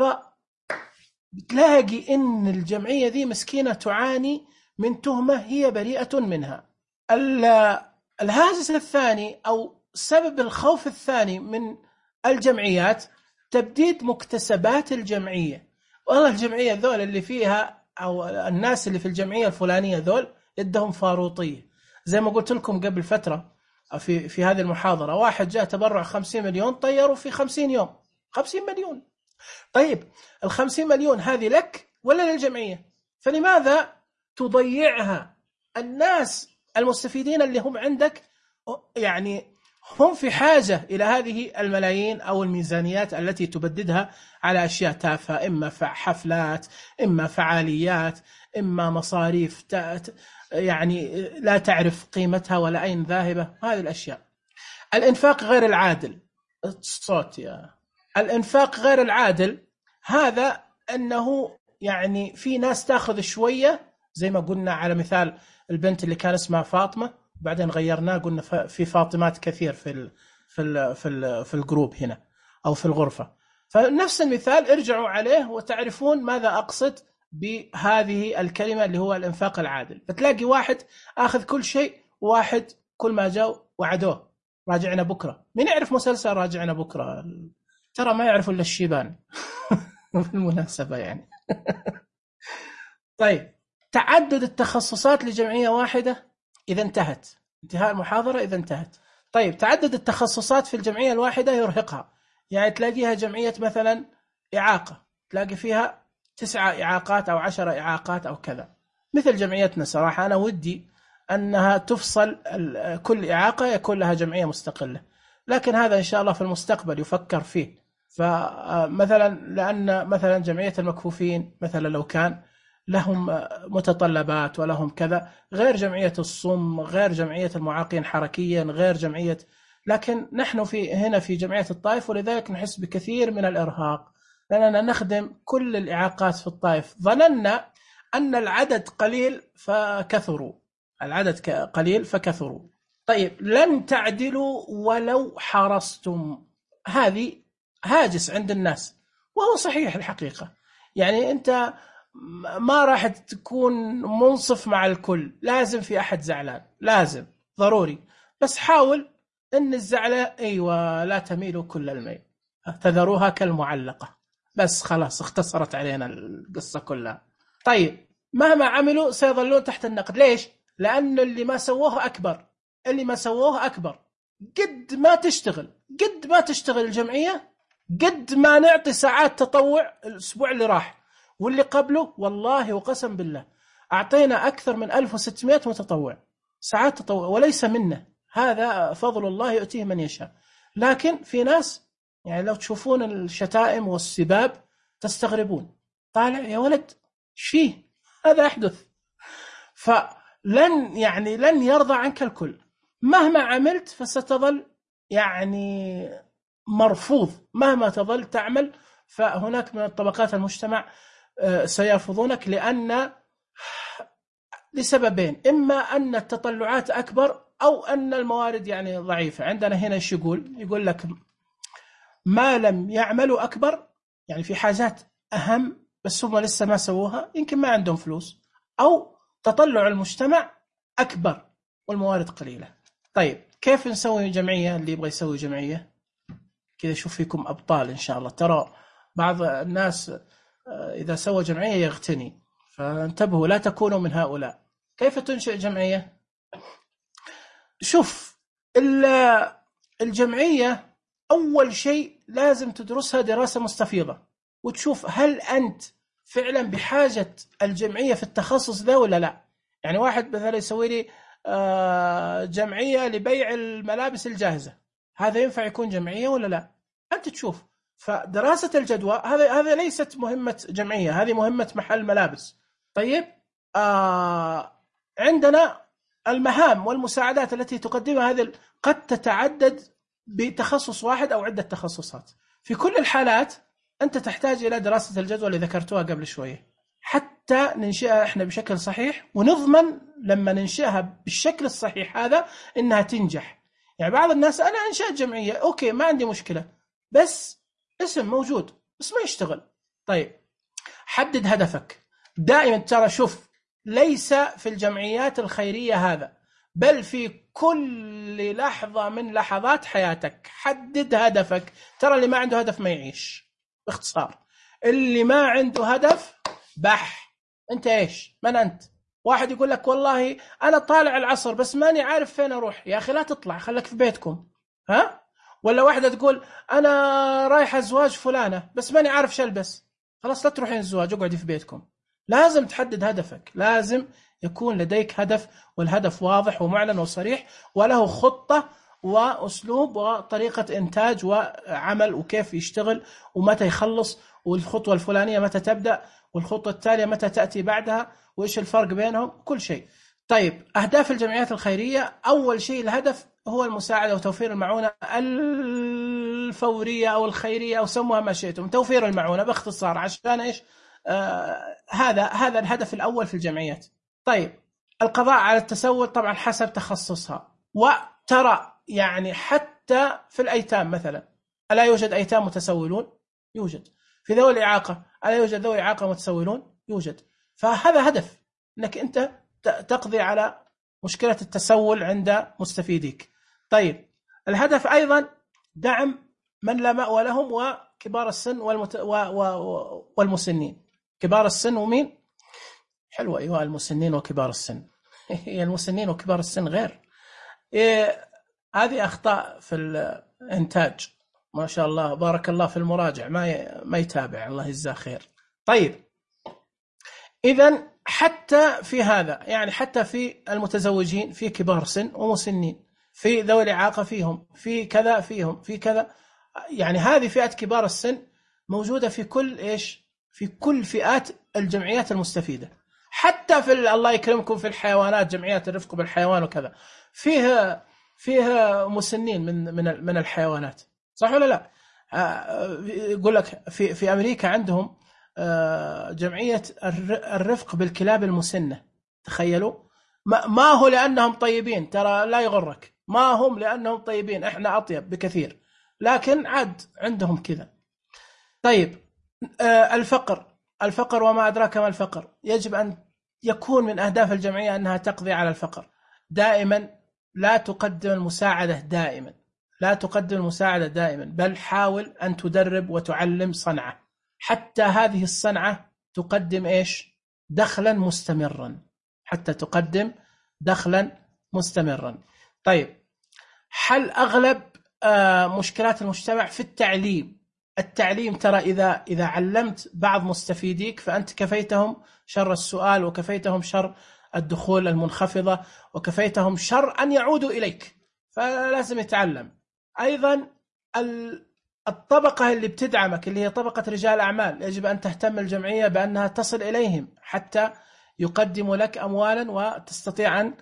فتلاقي إن الجمعية ذي مسكينة تعاني من تهمة هي بريئة منها. الهاجس الثاني أو سبب الخوف الثاني من الجمعيات تبديد مكتسبات الجمعية. والله الجمعية ذول اللي فيها أو الناس اللي في الجمعية الفلانية ذول يدهم فاروطية. زي ما قلت لكم قبل فترة في في هذه المحاضرة، واحد جاء تبرع خمسين مليون طيروا في خمسين يوم خمسين مليون. طيب، الخمسين مليون هذه لك ولا للجمعية؟ فلماذا تضيعها؟ الناس المستفيدين اللي هم عندك يعني هم في حاجة إلى هذه الملايين أو الميزانيات التي تبددها على أشياء تافهة، إما حفلات، إما فعاليات، إما مصاريف يعني لا تعرف قيمتها ولا أين ذاهبة. هذه الأشياء. الإنفاق غير العادل. الصوت يا الإنفاق غير العادل هذا أنه يعني في ناس تأخذ شوية، زي ما قلنا على مثال البنت اللي كان اسمها فاطمة، بعدين غيرناه قلنا في فاطمات كثير في ال في ال في ال في الجروب هنا أو في الغرفة. فنفس المثال ارجعوا عليه وتعرفون ماذا أقصد بهذه الكلمة اللي هو الإنفاق العادل. فتلاقي واحد آخذ كل شيء، واحد كل ما جاء وعدوه راجعنا بكرة. مين يعرف مسلسل راجعنا بكرة؟ ترى ما يعرفوا إلا الشيبان بالمناسبة يعني. طيب، تعدد التخصصات لجمعية واحدة إذا انتهت، انتهاء المحاضرة إذا انتهت. طيب، تعدد التخصصات في الجمعية الواحدة يرهقها. يعني تلاقيها جمعية مثلا إعاقة، تلاقي فيها تسعة إعاقات أو عشرة إعاقات أو كذا. مثل جمعيتنا صراحة أنا ودي أنها تفصل كل إعاقة يكون لها جمعية مستقلة، لكن هذا إن شاء الله في المستقبل يفكر فيه. فمثلا لأن مثلا جمعية المكفوفين مثلا لو كان لهم متطلبات ولهم كذا، غير جمعية الصم، غير جمعية المعاقين حركيا، غير جمعية، لكن نحن في هنا في جمعية الطائف، ولذلك نحس بكثير من الإرهاق لأننا نخدم كل الإعاقات في الطائف. ظننا أن العدد قليل فكثروا، العدد قليل فكثروا. طيب، لن تعدلوا ولو حرصتم. هذه هاجس عند الناس، وهو صحيح الحقيقة. يعني أنت ما راح تكون منصف مع الكل، لازم في أحد زعلان، لازم ضروري. بس حاول أن الزعلة أيوة لا تميلوا كل الميل، تذروها كالمعلقة. بس خلاص اختصرت علينا القصة كلها. طيب مهما عملوا سيظلون تحت النقد. ليش؟ لأن اللي ما سووه أكبر، اللي ما سووه أكبر. قد ما تشتغل قد ما تشتغل الجمعية، قد ما نعطي ساعات تطوع. الأسبوع اللي راح واللي قبله والله وقسم بالله أعطينا أكثر من ألف وستمائة متطوع ساعات تطوع، وليس منا، هذا فضل الله يؤتيه من يشاء. لكن في ناس يعني لو تشوفون الشتائم والسباب تستغربون، طالع يا ولد شيء هذا يحدث. فلن يعني لن يرضى عنك الكل مهما عملت، فستظل يعني مرفوض مهما تظل تعمل. فهناك من الطبقات المجتمع سيرفضونك، لأن لسببين: إما أن التطلعات أكبر، أو أن الموارد يعني ضعيفة. عندنا هنا إيش يقول؟ يقول لك ما لم يعملوا أكبر، يعني في حاجات أهم بس هم لسه ما سووها، يمكن ما عندهم فلوس، أو تطلع المجتمع أكبر والموارد قليلة. طيب كيف نسوي جمعية؟ اللي يبغى يسوي جمعية كذا شوف فيكم أبطال إن شاء الله. ترى بعض الناس إذا سوى جمعية يغتني، فانتبهوا لا تكونوا من هؤلاء. كيف تنشئ جمعية؟ شوف الجمعية أول شيء لازم تدرسها دراسة مستفيضة، وتشوف هل أنت فعلا بحاجة الجمعية في التخصص ذا ولا لا. يعني واحد مثلا يسوي لي جمعية لبيع الملابس الجاهزة، هذا ينفع يكون جمعية ولا لا؟ أنت تشوف. فدراسة الجدوى هذا هذا ليست مهمة جمعية، هذه مهمة محل ملابس. طيب آه عندنا المهام والمساعدات التي تقدمها هذه قد تتعدد بتخصص واحد أو عدة تخصصات. في كل الحالات أنت تحتاج إلى دراسة الجدوى اللي ذكرتوها قبل شوية حتى ننشئها إحنا بشكل صحيح، ونضمن لما ننشئها بالشكل الصحيح هذا إنها تنجح. يعني بعض الناس أنا أنشأت جمعية أوكي ما عندي مشكلة، بس اسم موجود بس ما يشتغل. طيب حدد هدفك دائما. ترى شوف ليس في الجمعيات الخيرية هذا، بل في كل لحظة من لحظات حياتك حدد هدفك. ترى اللي ما عنده هدف ما يعيش، باختصار اللي ما عنده هدف بح. انت ايش من انت؟ واحد يقول لك والله انا طالع العصر بس ماني عارف فين اروح. يا اخي لا تطلع، خليك في بيتكم. ها؟ ولا واحدة تقول انا رايحة زواج فلانة بس ماني عارف شو البس. خلاص لا تروحين الزواج، اقعدي في بيتكم. لازم تحدد هدفك، لازم يكون لديك هدف، والهدف واضح ومعلن وصريح، وله خطة وأسلوب وطريقة إنتاج وعمل، وكيف يشتغل ومتى يخلص، والخطوة الفلانية متى تبدأ، والخطوة التالية متى تأتي بعدها، وإيش الفرق بينهم، كل شيء. طيب أهداف الجمعيات الخيرية: أول شيء الهدف هو المساعدة وتوفير المعونة الفورية أو الخيرية أو سموها ما شئتم، توفير المعونة باختصار. عشان إيش؟ آه هذا هذا الهدف الأول في الجمعيات. طيب القضاء على التسول طبعا حسب تخصصها. وترى يعني حتى في الأيتام مثلا، ألا يوجد أيتام متسولون؟ يوجد. في ذوي الإعاقة ألا يوجد ذوي إعاقة متسولون؟ يوجد. فهذا هدف أنك أنت تقضي على مشكلة التسول عند مستفيديك. طيب الهدف أيضا دعم من لا مأوى لهم وكبار السن والمت... و... و... والمسنين. كبار السن ومين؟ حلوة أيها المسنين وكبار السن. المسنين وكبار السن غير. إيه هذه أخطاء في الإنتاج ما شاء الله، بارك الله في المراجع ما ي... ما يتابع، الله يجزاه خير. طيب إذن حتى في هذا يعني حتى في المتزوجين في كبار سن ومسنين، في ذوي الإعاقة فيهم، في كذا فيهم، في كذا. يعني هذه فئة كبار السن موجودة في كل إيش؟ في كل فئات الجمعيات المستفيدة. حتى في الله يكرمكم في الحيوانات، جمعيات الرفق بالحيوان وكذا، فيها فيها مسنين من من من الحيوانات، صح ولا لا؟ يقول لك في في أمريكا عندهم جمعية الرفق بالكلاب المسنة. تخيلوا، ما هو لأنهم طيبين، ترى لا يغرك، ما هم لأنهم طيبين، إحنا أطيب بكثير، لكن عاد عندهم كذا. طيب الفقر الفقر وما أدراك ما الفقر، يجب أن يكون من أهداف الجمعية أنها تقضي على الفقر دائما. لا تقدم المساعدة دائما، لا تقدم المساعدة دائما، بل حاول أن تدرب وتعلم صنعة، حتى هذه الصنعة تقدم إيش؟ دخلا مستمرا، حتى تقدم دخلا مستمرا. طيب، حل أغلب مشكلات المجتمع في التعليم. التعليم ترى إذا إذا علمت بعض مستفيديك فأنت كفيتهم شر السؤال، وكفيتهم شر الدخول المنخفضة، وكفيتهم شر أن يعودوا إليك، فلازم يتعلم. أيضا الطبقة اللي بتدعمك اللي هي طبقة رجال أعمال، يجب أن تهتم الجمعية بأنها تصل إليهم حتى يقدموا لك أموالا وتستطيع أن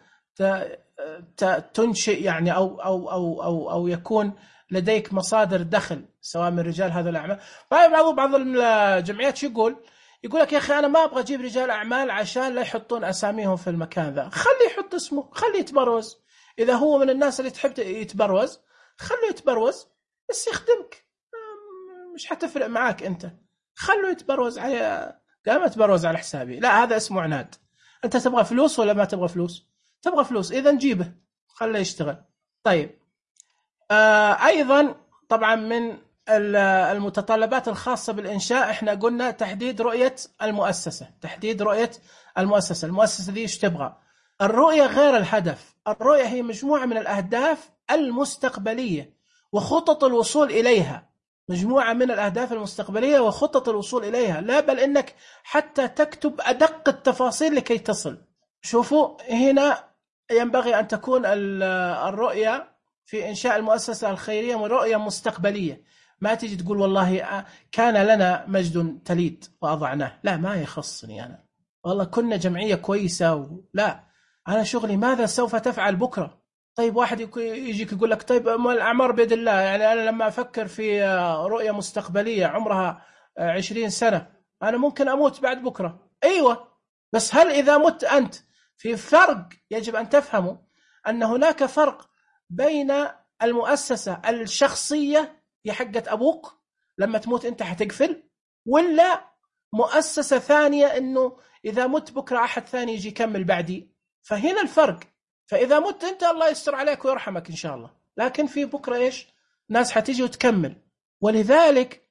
تنشئ يعني أو أو أو أو أو يكون لديك مصادر دخل سواء من رجال هذا الأعمال. بعض بعض الجمعيات شو يقول؟ يقول لك يا أخي أنا ما أبغى أجيب رجال أعمال عشان لا يحطون أساميهم في المكان ذا، خليه يحط اسمه، خليه يتبروز. إذا هو من الناس اللي تحب يتبروز خليه يتبروز، بس يخدمك، مش حتفرق معاك أنت، خليه يتبروز على قام يتبروز على حسابي. لا، هذا اسمه عناد. أنت تبغى فلوس ولا ما تبغى فلوس؟ تبغى فلوس، إذا نجيبه خليه يشتغل. طيب، آه أيضا طبعا من المتطلبات الخاصة بالإنشاء إحنا قلنا تحديد رؤية المؤسسة. تحديد رؤية المؤسسة المؤسسة دي إيش تبغى؟ الرؤية غير الهدف. الرؤية هي مجموعة من الأهداف المستقبلية وخطط الوصول إليها، مجموعة من الأهداف المستقبلية وخطط الوصول إليها، لا بل إنك حتى تكتب أدق التفاصيل لكي تصل. شوفوا هنا ينبغي أن تكون الرؤية في إنشاء المؤسسة الخيرية رؤية مستقبلية. ما تيجي تقول والله كان لنا مجد تليد وأضعناه، لا، ما يخصني أنا، والله كنا جمعية كويسة و... لا، أنا شغلي ماذا سوف تفعل بكرة. طيب واحد يجيك يقول لك طيب الأعمار بيد الله، يعني أنا لما أفكر في رؤية مستقبلية عمرها عشرين سنة أنا ممكن أموت بعد بكرة. أيوة، بس هل إذا مت أنت؟ في فرق يجب أن تفهموا، أن هناك فرق بين المؤسسة الشخصية هي حقة أبوك لما تموت أنت حتقفل، ولا مؤسسة ثانية أنه إذا مت بكرة أحد ثاني يجي يكمل بعدي. فهنا الفرق. فإذا مت أنت الله يستر عليك ويرحمك إن شاء الله، لكن في بكرة إيش؟ ناس حتيجي وتكمل. ولذلك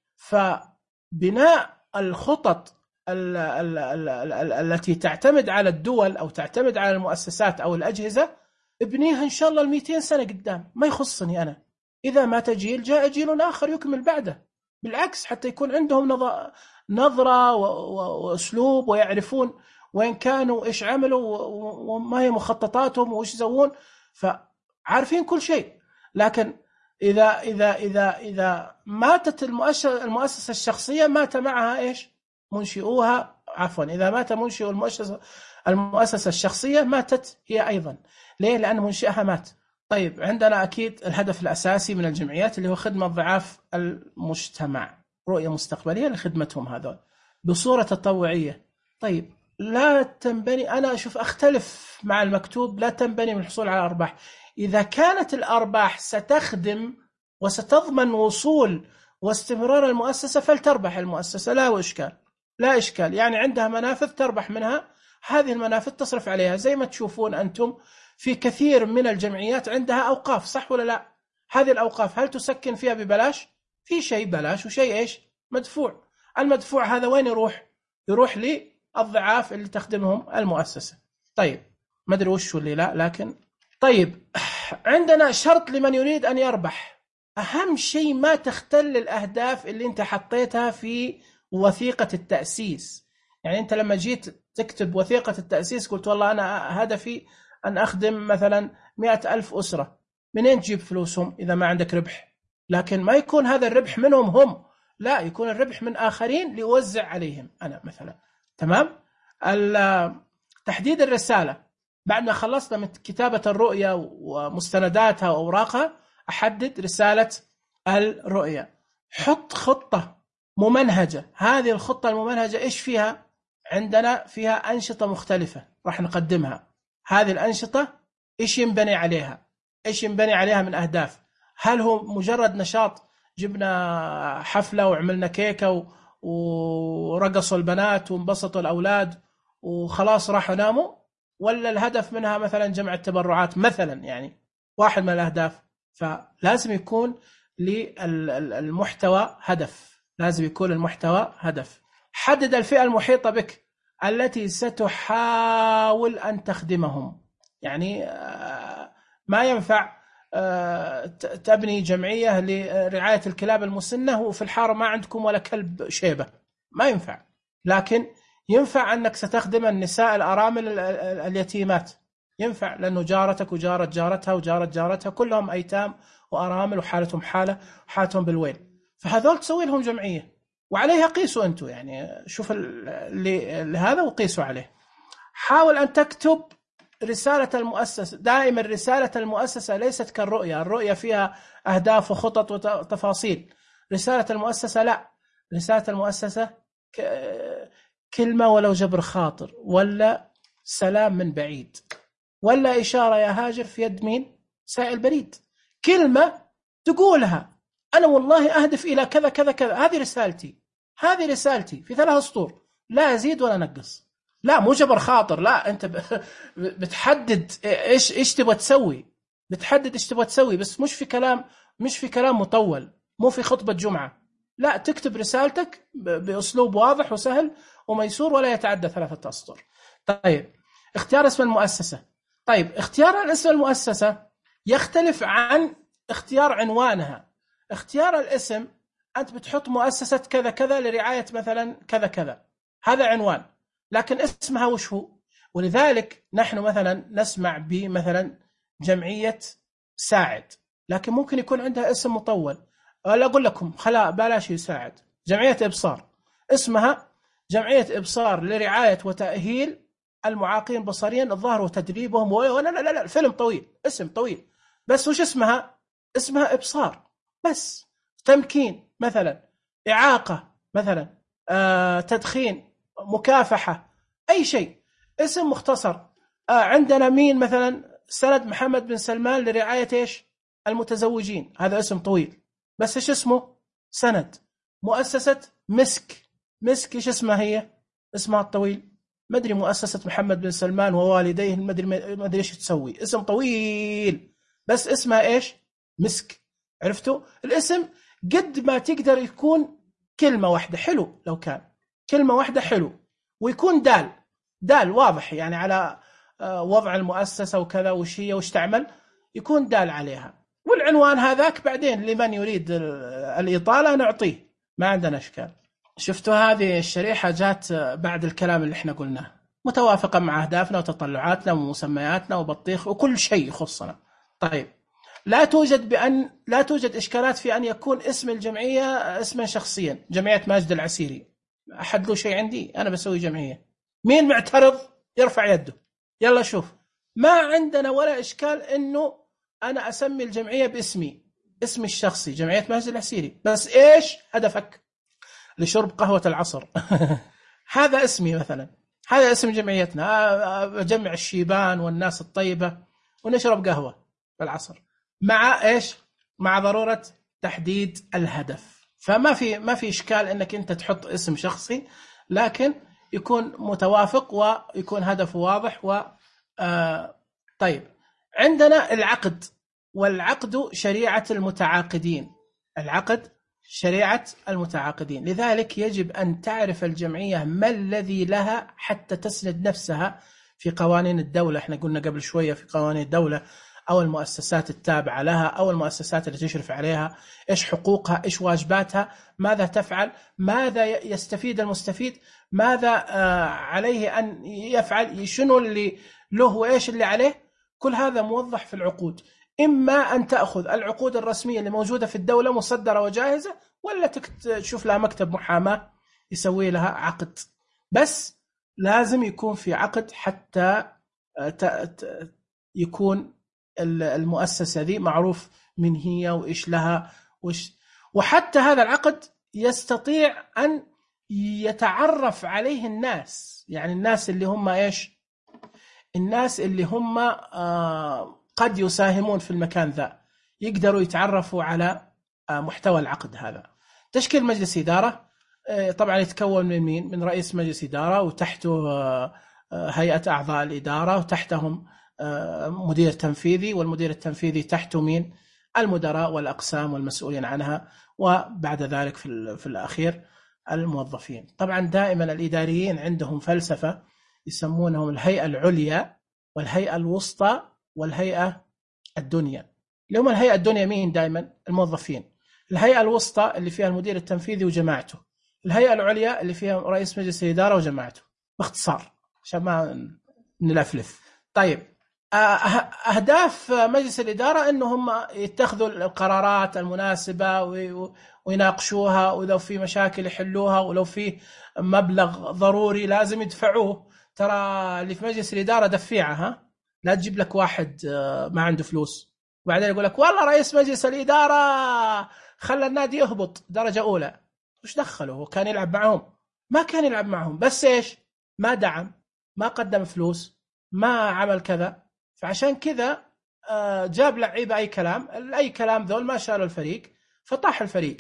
فبناء الخطط ال ال ال ال ال التي تعتمد على الدول أو تعتمد على المؤسسات أو الأجهزة، ابنيها إن شاء الله المئتين سنة قدام، ما يخصني أنا. إذا مات جيل جاء جيل آخر يكمل بعده، بالعكس حتى يكون عندهم نظرة وأسلوب ويعرفون وين كانوا وإيش عملوا وما هي مخططاتهم وإيش يسوون، فعارفين كل شيء. لكن إذا إذا إذا إذا ماتت المؤسسة الشخصية مات معها إيش؟ منشئوها، عفوا إذا مات منشئ المؤسسة المؤسسة الشخصية ماتت هي أيضا. ليه؟ لأن منشئها مات. طيب، عندنا أكيد الهدف الأساسي من الجمعيات اللي هو خدمة ضعاف المجتمع، رؤية مستقبلية لخدمتهم هذول بصورة تطوعية. طيب، لا تنبني، أنا أشوف أختلف مع المكتوب، لا تنبني من الحصول على أرباح. إذا كانت الأرباح ستخدم وستضمن وصول واستمرار المؤسسة فلتربح المؤسسة، لا إشكال، لا إشكال. يعني عندها منافذ تربح منها، هذه المنافذ تصرف عليها، زي ما تشوفون أنتم في كثير من الجمعيات عندها أوقاف، صح ولا لا؟ هذه الأوقاف هل تسكن فيها ببلاش؟ في شيء بلاش وشيء إيش؟ مدفوع. المدفوع هذا وين يروح؟ يروح للضعاف اللي تخدمهم المؤسسة. طيب، ما أدري وش اللي لا، لكن طيب، عندنا شرط لمن يريد أن يربح. أهم شيء ما تختل الأهداف اللي أنت حطيتها في وثيقة التأسيس. يعني أنت لما جيت تكتب وثيقة التأسيس قلت والله أنا هدفي أن أخدم مثلا مئة ألف أسرة، منين تجيب فلوسهم إذا ما عندك ربح؟ لكن ما يكون هذا الربح منهم هم، لا، يكون الربح من آخرين ليوزع عليهم أنا مثلا. تمام؟ تحديد الرسالة، بعد ما خلصنا من كتابة الرؤية ومستنداتها وأوراقها، أحدد رسالة الرؤية، حط خطة ممنهجة. هذه الخطة الممنهجة إيش فيها؟ عندنا فيها أنشطة مختلفة راح نقدمها. هذه الأنشطة إيش ينبني عليها؟ إيش ينبني عليها من أهداف؟ هل هو مجرد نشاط، جبنا حفلة وعملنا كيكة ورقصوا البنات وانبسطوا الأولاد وخلاص راحوا ناموا، ولا الهدف منها مثلا جمع التبرعات مثلا، يعني واحد من الأهداف. فلازم يكون للمحتوى هدف، لازم يكون المحتوى هدف. حدد الفئة المحيطة بك التي ستحاول أن تخدمهم. يعني ما ينفع تبني جمعية لرعاية الكلاب المسنة وفي الحارة ما عندكم ولا كلب شيبة، ما ينفع. لكن ينفع أنك ستخدم النساء الأرامل اليتيمات، ينفع، لأنه جارتك وجارة جارتها وجارة جارتها كلهم أيتام وأرامل وحالتهم حالة وحالتهم بالويل، فهذول تسوي لهم جمعية وعليها قيسوا أنتوا، يعني شوف اللي هذا وقيسوا عليه. حاول أن تكتب رسالة المؤسسة. دائما رسالة المؤسسة ليست كالرؤية، الرؤية فيها أهداف وخطط وتفاصيل، رسالة المؤسسة لا، رسالة المؤسسة كلمة ولو جبر خاطر، ولا سلام من بعيد، ولا إشارة يا هاجر في يد مين؟ سائل بريد. كلمة تقولها أنا والله أهدف إلى كذا كذا كذا، هذه رسالتي، هذه رسالتي في ثلاث سطور، لا أزيد ولا نقص. لا مو جبر خاطر، لا أنت بتحدد إيش إيش تبغى تسوي، بتحدد إيش تبغى تسوي، بس مش في كلام، مش في كلام مطول، مو في خطبة جمعة، لا تكتب رسالتك بأسلوب واضح وسهل وميسور ولا يتعدى ثلاثة أسطر. طيب اختيار اسم المؤسسة. طيب اختيار الاسم المؤسسة يختلف عن اختيار عنوانها. اختيار الاسم أنت بتحط مؤسسة كذا كذا لرعاية مثلا كذا كذا، هذا عنوان، لكن اسمها وش هو؟ ولذلك نحن مثلا نسمع بمثلا جمعية ساعد، لكن ممكن يكون عندها اسم مطول. ولا أقول لكم خلا بلاش يساعد، جمعية إبصار، اسمها جمعية إبصار لرعاية وتأهيل المعاقين بصريا الظاهر وتدريبهم، ولا لا لا لا فيلم طويل، اسم طويل، بس وش اسمها؟ اسمها إبصار بس. تمكين مثلا، إعاقة مثلا، آه، تدخين، مكافحة، أي شيء، اسم مختصر. آه، عندنا مين مثلا؟ سند محمد بن سلمان لرعاية إيش؟ المتزوجين، هذا اسم طويل، بس إيش اسمه؟ سند. مؤسسة مسك، مسك إيش اسمها هي؟ اسمها الطويل ما أدري، مؤسسة محمد بن سلمان ووالديه ما أدري ما أدري إيش تسوي، اسم طويل بس اسمها إيش؟ مسك. عرفتوا؟ الاسم قد ما تقدر يكون كلمة واحدة حلو، لو كان كلمة واحدة حلو، ويكون دال دال واضح يعني على وضع المؤسسة وكذا وش هي وش تعمل، يكون دال عليها. والعنوان هذاك بعدين لمن يريد الإطالة نعطيه، ما عندنا إشكال. شفتوا هذه الشريحة جات بعد الكلام اللي احنا قلناه، متوافقة مع أهدافنا وتطلعاتنا ومسمياتنا وبطيخ وكل شيء يخصنا. طيب لا توجد بأن لا توجد إشكالات في أن يكون اسم الجمعية اسما شخصيا. جمعية ماجد العسيري، أحد له شيء عندي؟ أنا بسوي جمعية، مين معترض يرفع يده؟ يلا شوف، ما عندنا ولا إشكال إنه أنا أسمي الجمعية باسمي، اسمي الشخصي جمعية ماجد العسيري، بس إيش هدفك؟ لشرب قهوة العصر هذا اسمي مثلا، هذا اسم جمعيتنا، أجمع الشيبان والناس الطيبة ونشرب قهوة بالعصر، مع إيش؟ مع ضرورة تحديد الهدف. فما في ما في إشكال إنك أنت تحط اسم شخصي، لكن يكون متوافق ويكون هدف واضح. و آه طيب عندنا العقد، والعقد شريعة المتعاقدين، العقد شريعة المتعاقدين. لذلك يجب أن تعرف الجمعية ما الذي لها حتى تسند نفسها في قوانين الدولة. احنا قلنا قبل شوية في قوانين الدولة أو المؤسسات التابعة لها أو المؤسسات التي تشرف عليها، إيش حقوقها، إيش واجباتها، ماذا تفعل، ماذا يستفيد المستفيد، ماذا عليه أن يفعل، شنو اللي له وإيش اللي عليه. كل هذا موضح في العقود. إما أن تأخذ العقود الرسمية اللي موجودة في الدولة مصدرة وجاهزة، ولا تشوف لها مكتب محاماة يسوي لها عقد. بس لازم يكون في عقد حتى يكون المؤسسة ذي معروف من هي وإيش لها وإيش، وحتى هذا العقد يستطيع أن يتعرف عليه الناس، يعني الناس اللي هم إيش، الناس اللي هم آه قد يساهمون في المكان ذا يقدروا يتعرفوا على آه محتوى العقد هذا. تشكيل مجلس إدارة، طبعا يتكون من مين؟ من رئيس مجلس إدارة وتحته هيئة أعضاء الإدارة وتحتهم مدير تنفيذي، والمدير التنفيذي تحته مين؟ المدراء والأقسام والمسؤولين عنها، وبعد ذلك في, في الأخير الموظفين. طبعا دائما الإداريين عندهم فلسفة يسمونهم الهيئة العليا والهيئة الوسطى والهيئة الدنيا. اللي هم الهيئة الدنيا مين دائما؟ الموظفين. الهيئة الوسطى اللي فيها المدير التنفيذي وجماعته. الهيئة العليا اللي فيها رئيس مجلس الإدارة وجماعته، باختصار عشان ما نلفلف. طيب أهداف مجلس الإدارة أنهم يتخذوا القرارات المناسبة ويناقشوها، ولو في مشاكل يحلوها، ولو في مبلغ ضروري لازم يدفعوه. ترى اللي في مجلس الإدارة دفيعة، ها؟ لا تجيب لك واحد ما عنده فلوس وبعدين يقول لك والله رئيس مجلس الإدارة خلى النادي يهبط درجة أولى. وش دخله؟ هو كان يلعب معهم؟ ما كان يلعب معهم، بس إيش؟ ما دعم، ما قدم فلوس، ما عمل كذا. فعشان كذا جاب لعيبة أي كلام، أي كلام ذول ما شالوا الفريق فطاح الفريق.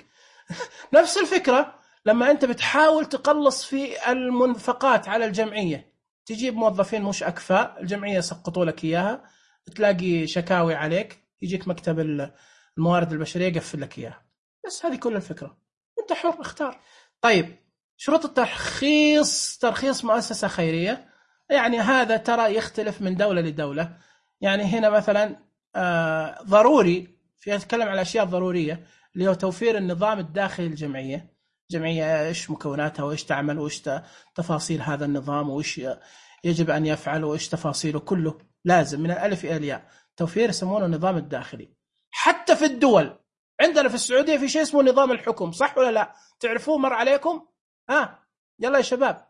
نفس الفكرة لما أنت بتحاول تقلص في المنفقات على الجمعية، تجيب موظفين مش أكفاء، الجمعية سقطوا لك إياها، تلاقي شكاوي عليك، يجيك مكتب الموارد البشرية يقفل لك إياها. بس هذه كل الفكرة، أنت حر اختار. طيب شروط الترخيص، ترخيص مؤسسة خيرية، يعني هذا ترى يختلف من دولة لدولة. يعني هنا مثلا آه ضروري، في أتكلم على أشياء ضرورية اللي هو توفير النظام الداخلي للجمعية. جمعية إيش مكوناتها وإيش تعمل وإيش تفاصيل هذا النظام وإيش يجب أن يفعل وإيش تفاصيله، كله لازم من الألف إلى الياء توفير، يسمونه النظام الداخلي. حتى في الدول عندنا في السعودية في شيء اسمه نظام الحكم، صح ولا لا؟ تعرفوه؟ مر عليكم؟ ها يلا يا شباب،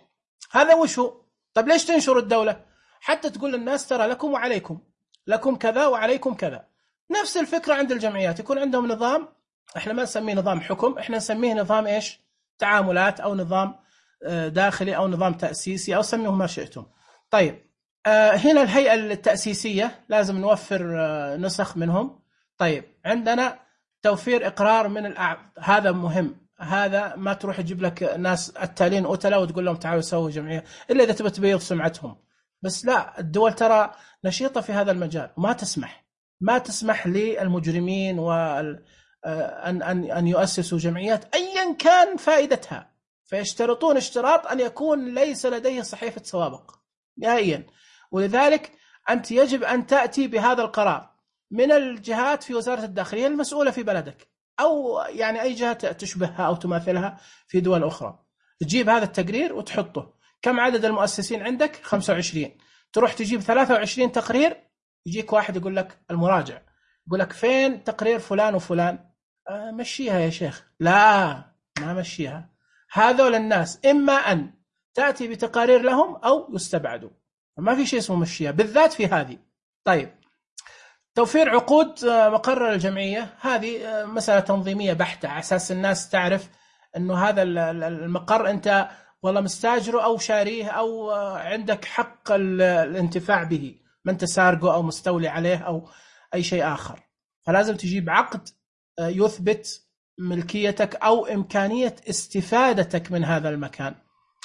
هذا وش هو؟ طب ليش تنشر الدولة؟ حتى تقول للناس ترى لكم وعليكم، لكم كذا وعليكم كذا. نفس الفكرة عند الجمعيات، يكون عندهم نظام، احنا ما نسميه نظام حكم، احنا نسميه نظام ايش؟ تعاملات، او نظام داخلي، او نظام تأسيسي، او سميه ما شئتم. طيب هنا الهيئة التأسيسية لازم نوفر نسخ منهم. طيب عندنا توفير إقرار من الأعضاء، هذا مهم. هذا ما تروح تجيب لك ناس التالين أوتلا وتقول لهم تعالوا سووا جمعية إلا إذا تبي تبيض سمعتهم. بس لا، الدول ترى نشيطة في هذا المجال وما تسمح ما تسمح للمجرمين وأن أن أن يؤسسوا جمعيات أيا كان فائدتها، فيشترطون اشتراط أن يكون ليس لديه صحيفة سوابق نهائيا. ولذلك أنت يجب أن تأتي بهذا القرار من الجهات في وزارة الداخلية المسؤولة في بلدك، أو يعني أي جهة تشبهها أو تماثلها في دول أخرى. تجيب هذا التقرير وتحطه. كم عدد المؤسسين عندك؟ خمسة وعشرين. تروح تجيب ثلاثة وعشرين تقرير، يجيك واحد يقول لك المراجع يقول لك فين تقرير فلان وفلان؟ آه مشيها يا شيخ. لا ما مشيها. هذول الناس إما أن تأتي بتقارير لهم أو يستبعدوا، ما في شيء اسمه مشيها، بالذات في هذه. طيب توفير عقود مقرر الجمعية، هذه مسألة تنظيمية بحتة، على أساس الناس تعرف أنه هذا المقر أنت والله مستاجره أو شاريه أو عندك حق الانتفاع به، ما أنت سارقه أو مستولي عليه أو أي شيء آخر. فلازم تجيب عقد يثبت ملكيتك أو إمكانية استفادتك من هذا المكان.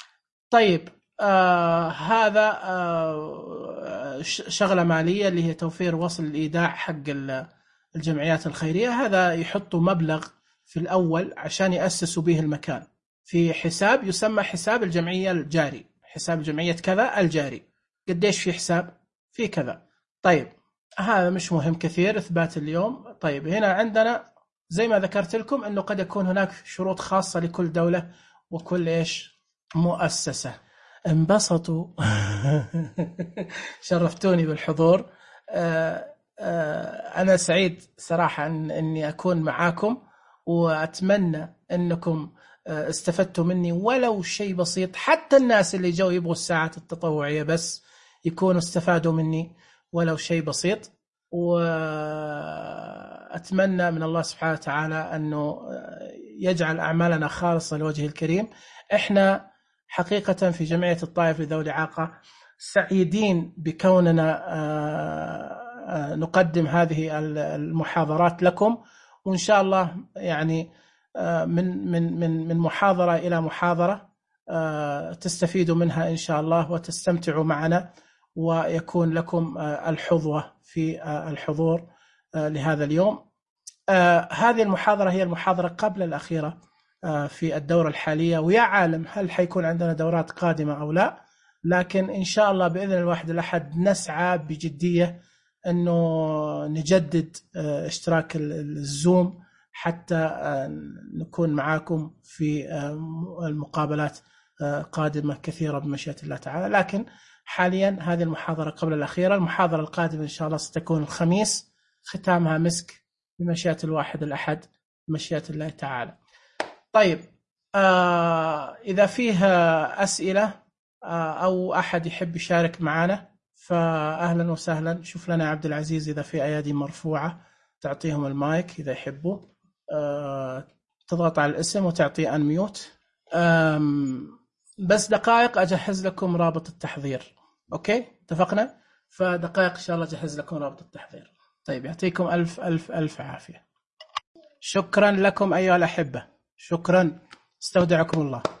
طيب آه هذا آه شغلة مالية اللي هي توفير وصل الإيداع حق الجمعيات الخيرية. هذا يحطوا مبلغ في الأول عشان يأسسوا به المكان في حساب يسمى حساب الجمعية الجاري، حساب جمعية كذا الجاري. قديش في حساب؟ في كذا. طيب هذا مش مهم كثير إثبات اليوم. طيب هنا عندنا زي ما ذكرت لكم أنه قد يكون هناك شروط خاصة لكل دولة وكل إيش مؤسسة. انبسطوا شرفتوني بالحضور. أنا سعيد صراحة أني أكون معاكم، وأتمنى أنكم استفدتوا مني ولو شيء بسيط. حتى الناس اللي جو يبغوا الساعات التطوعية بس يكونوا استفادوا مني ولو شيء بسيط. وأتمنى من الله سبحانه وتعالى أنه يجعل أعمالنا خالصة لوجه الكريم. إحنا حقيقة في جمعية الطائف لذوي الإعاقة سعيدين بكوننا نقدم هذه المحاضرات لكم، وإن شاء الله يعني من من من من محاضرة إلى محاضرة تستفيدوا منها إن شاء الله وتستمتعوا معنا، ويكون لكم الحظوة في الحضور لهذا اليوم. هذه المحاضرة هي المحاضرة قبل الأخيرة في الدورة الحالية، ويا عالم هل حيكون عندنا دورات قادمة أو لا، لكن إن شاء الله بإذن الواحد الأحد نسعى بجدية أنه نجدد اشتراك الزوم حتى نكون معاكم في المقابلات قادمة كثيرة بمشيئة الله تعالى. لكن حاليا هذه المحاضرة قبل الأخيرة. المحاضرة القادمة إن شاء الله ستكون الخميس، ختامها مسك بمشيئة الواحد الأحد بمشيئة الله تعالى. طيب، آه إذا فيها أسئلة آه أو أحد يحب يشارك معنا فأهلا وسهلا. شوف لنا عبد العزيز إذا في أيادي مرفوعة تعطيهم المايك إذا يحبوا. آه تضغط على الاسم وتعطي أنميوت. بس دقائق أجهز لكم رابط التحضير. أوكي، اتفقنا؟ فدقائق إن شاء الله أجهز لكم رابط التحضير. طيب، يعطيكم ألف ألف ألف عافية. شكرا لكم أيها الأحبة، شكرا، استودعكم الله.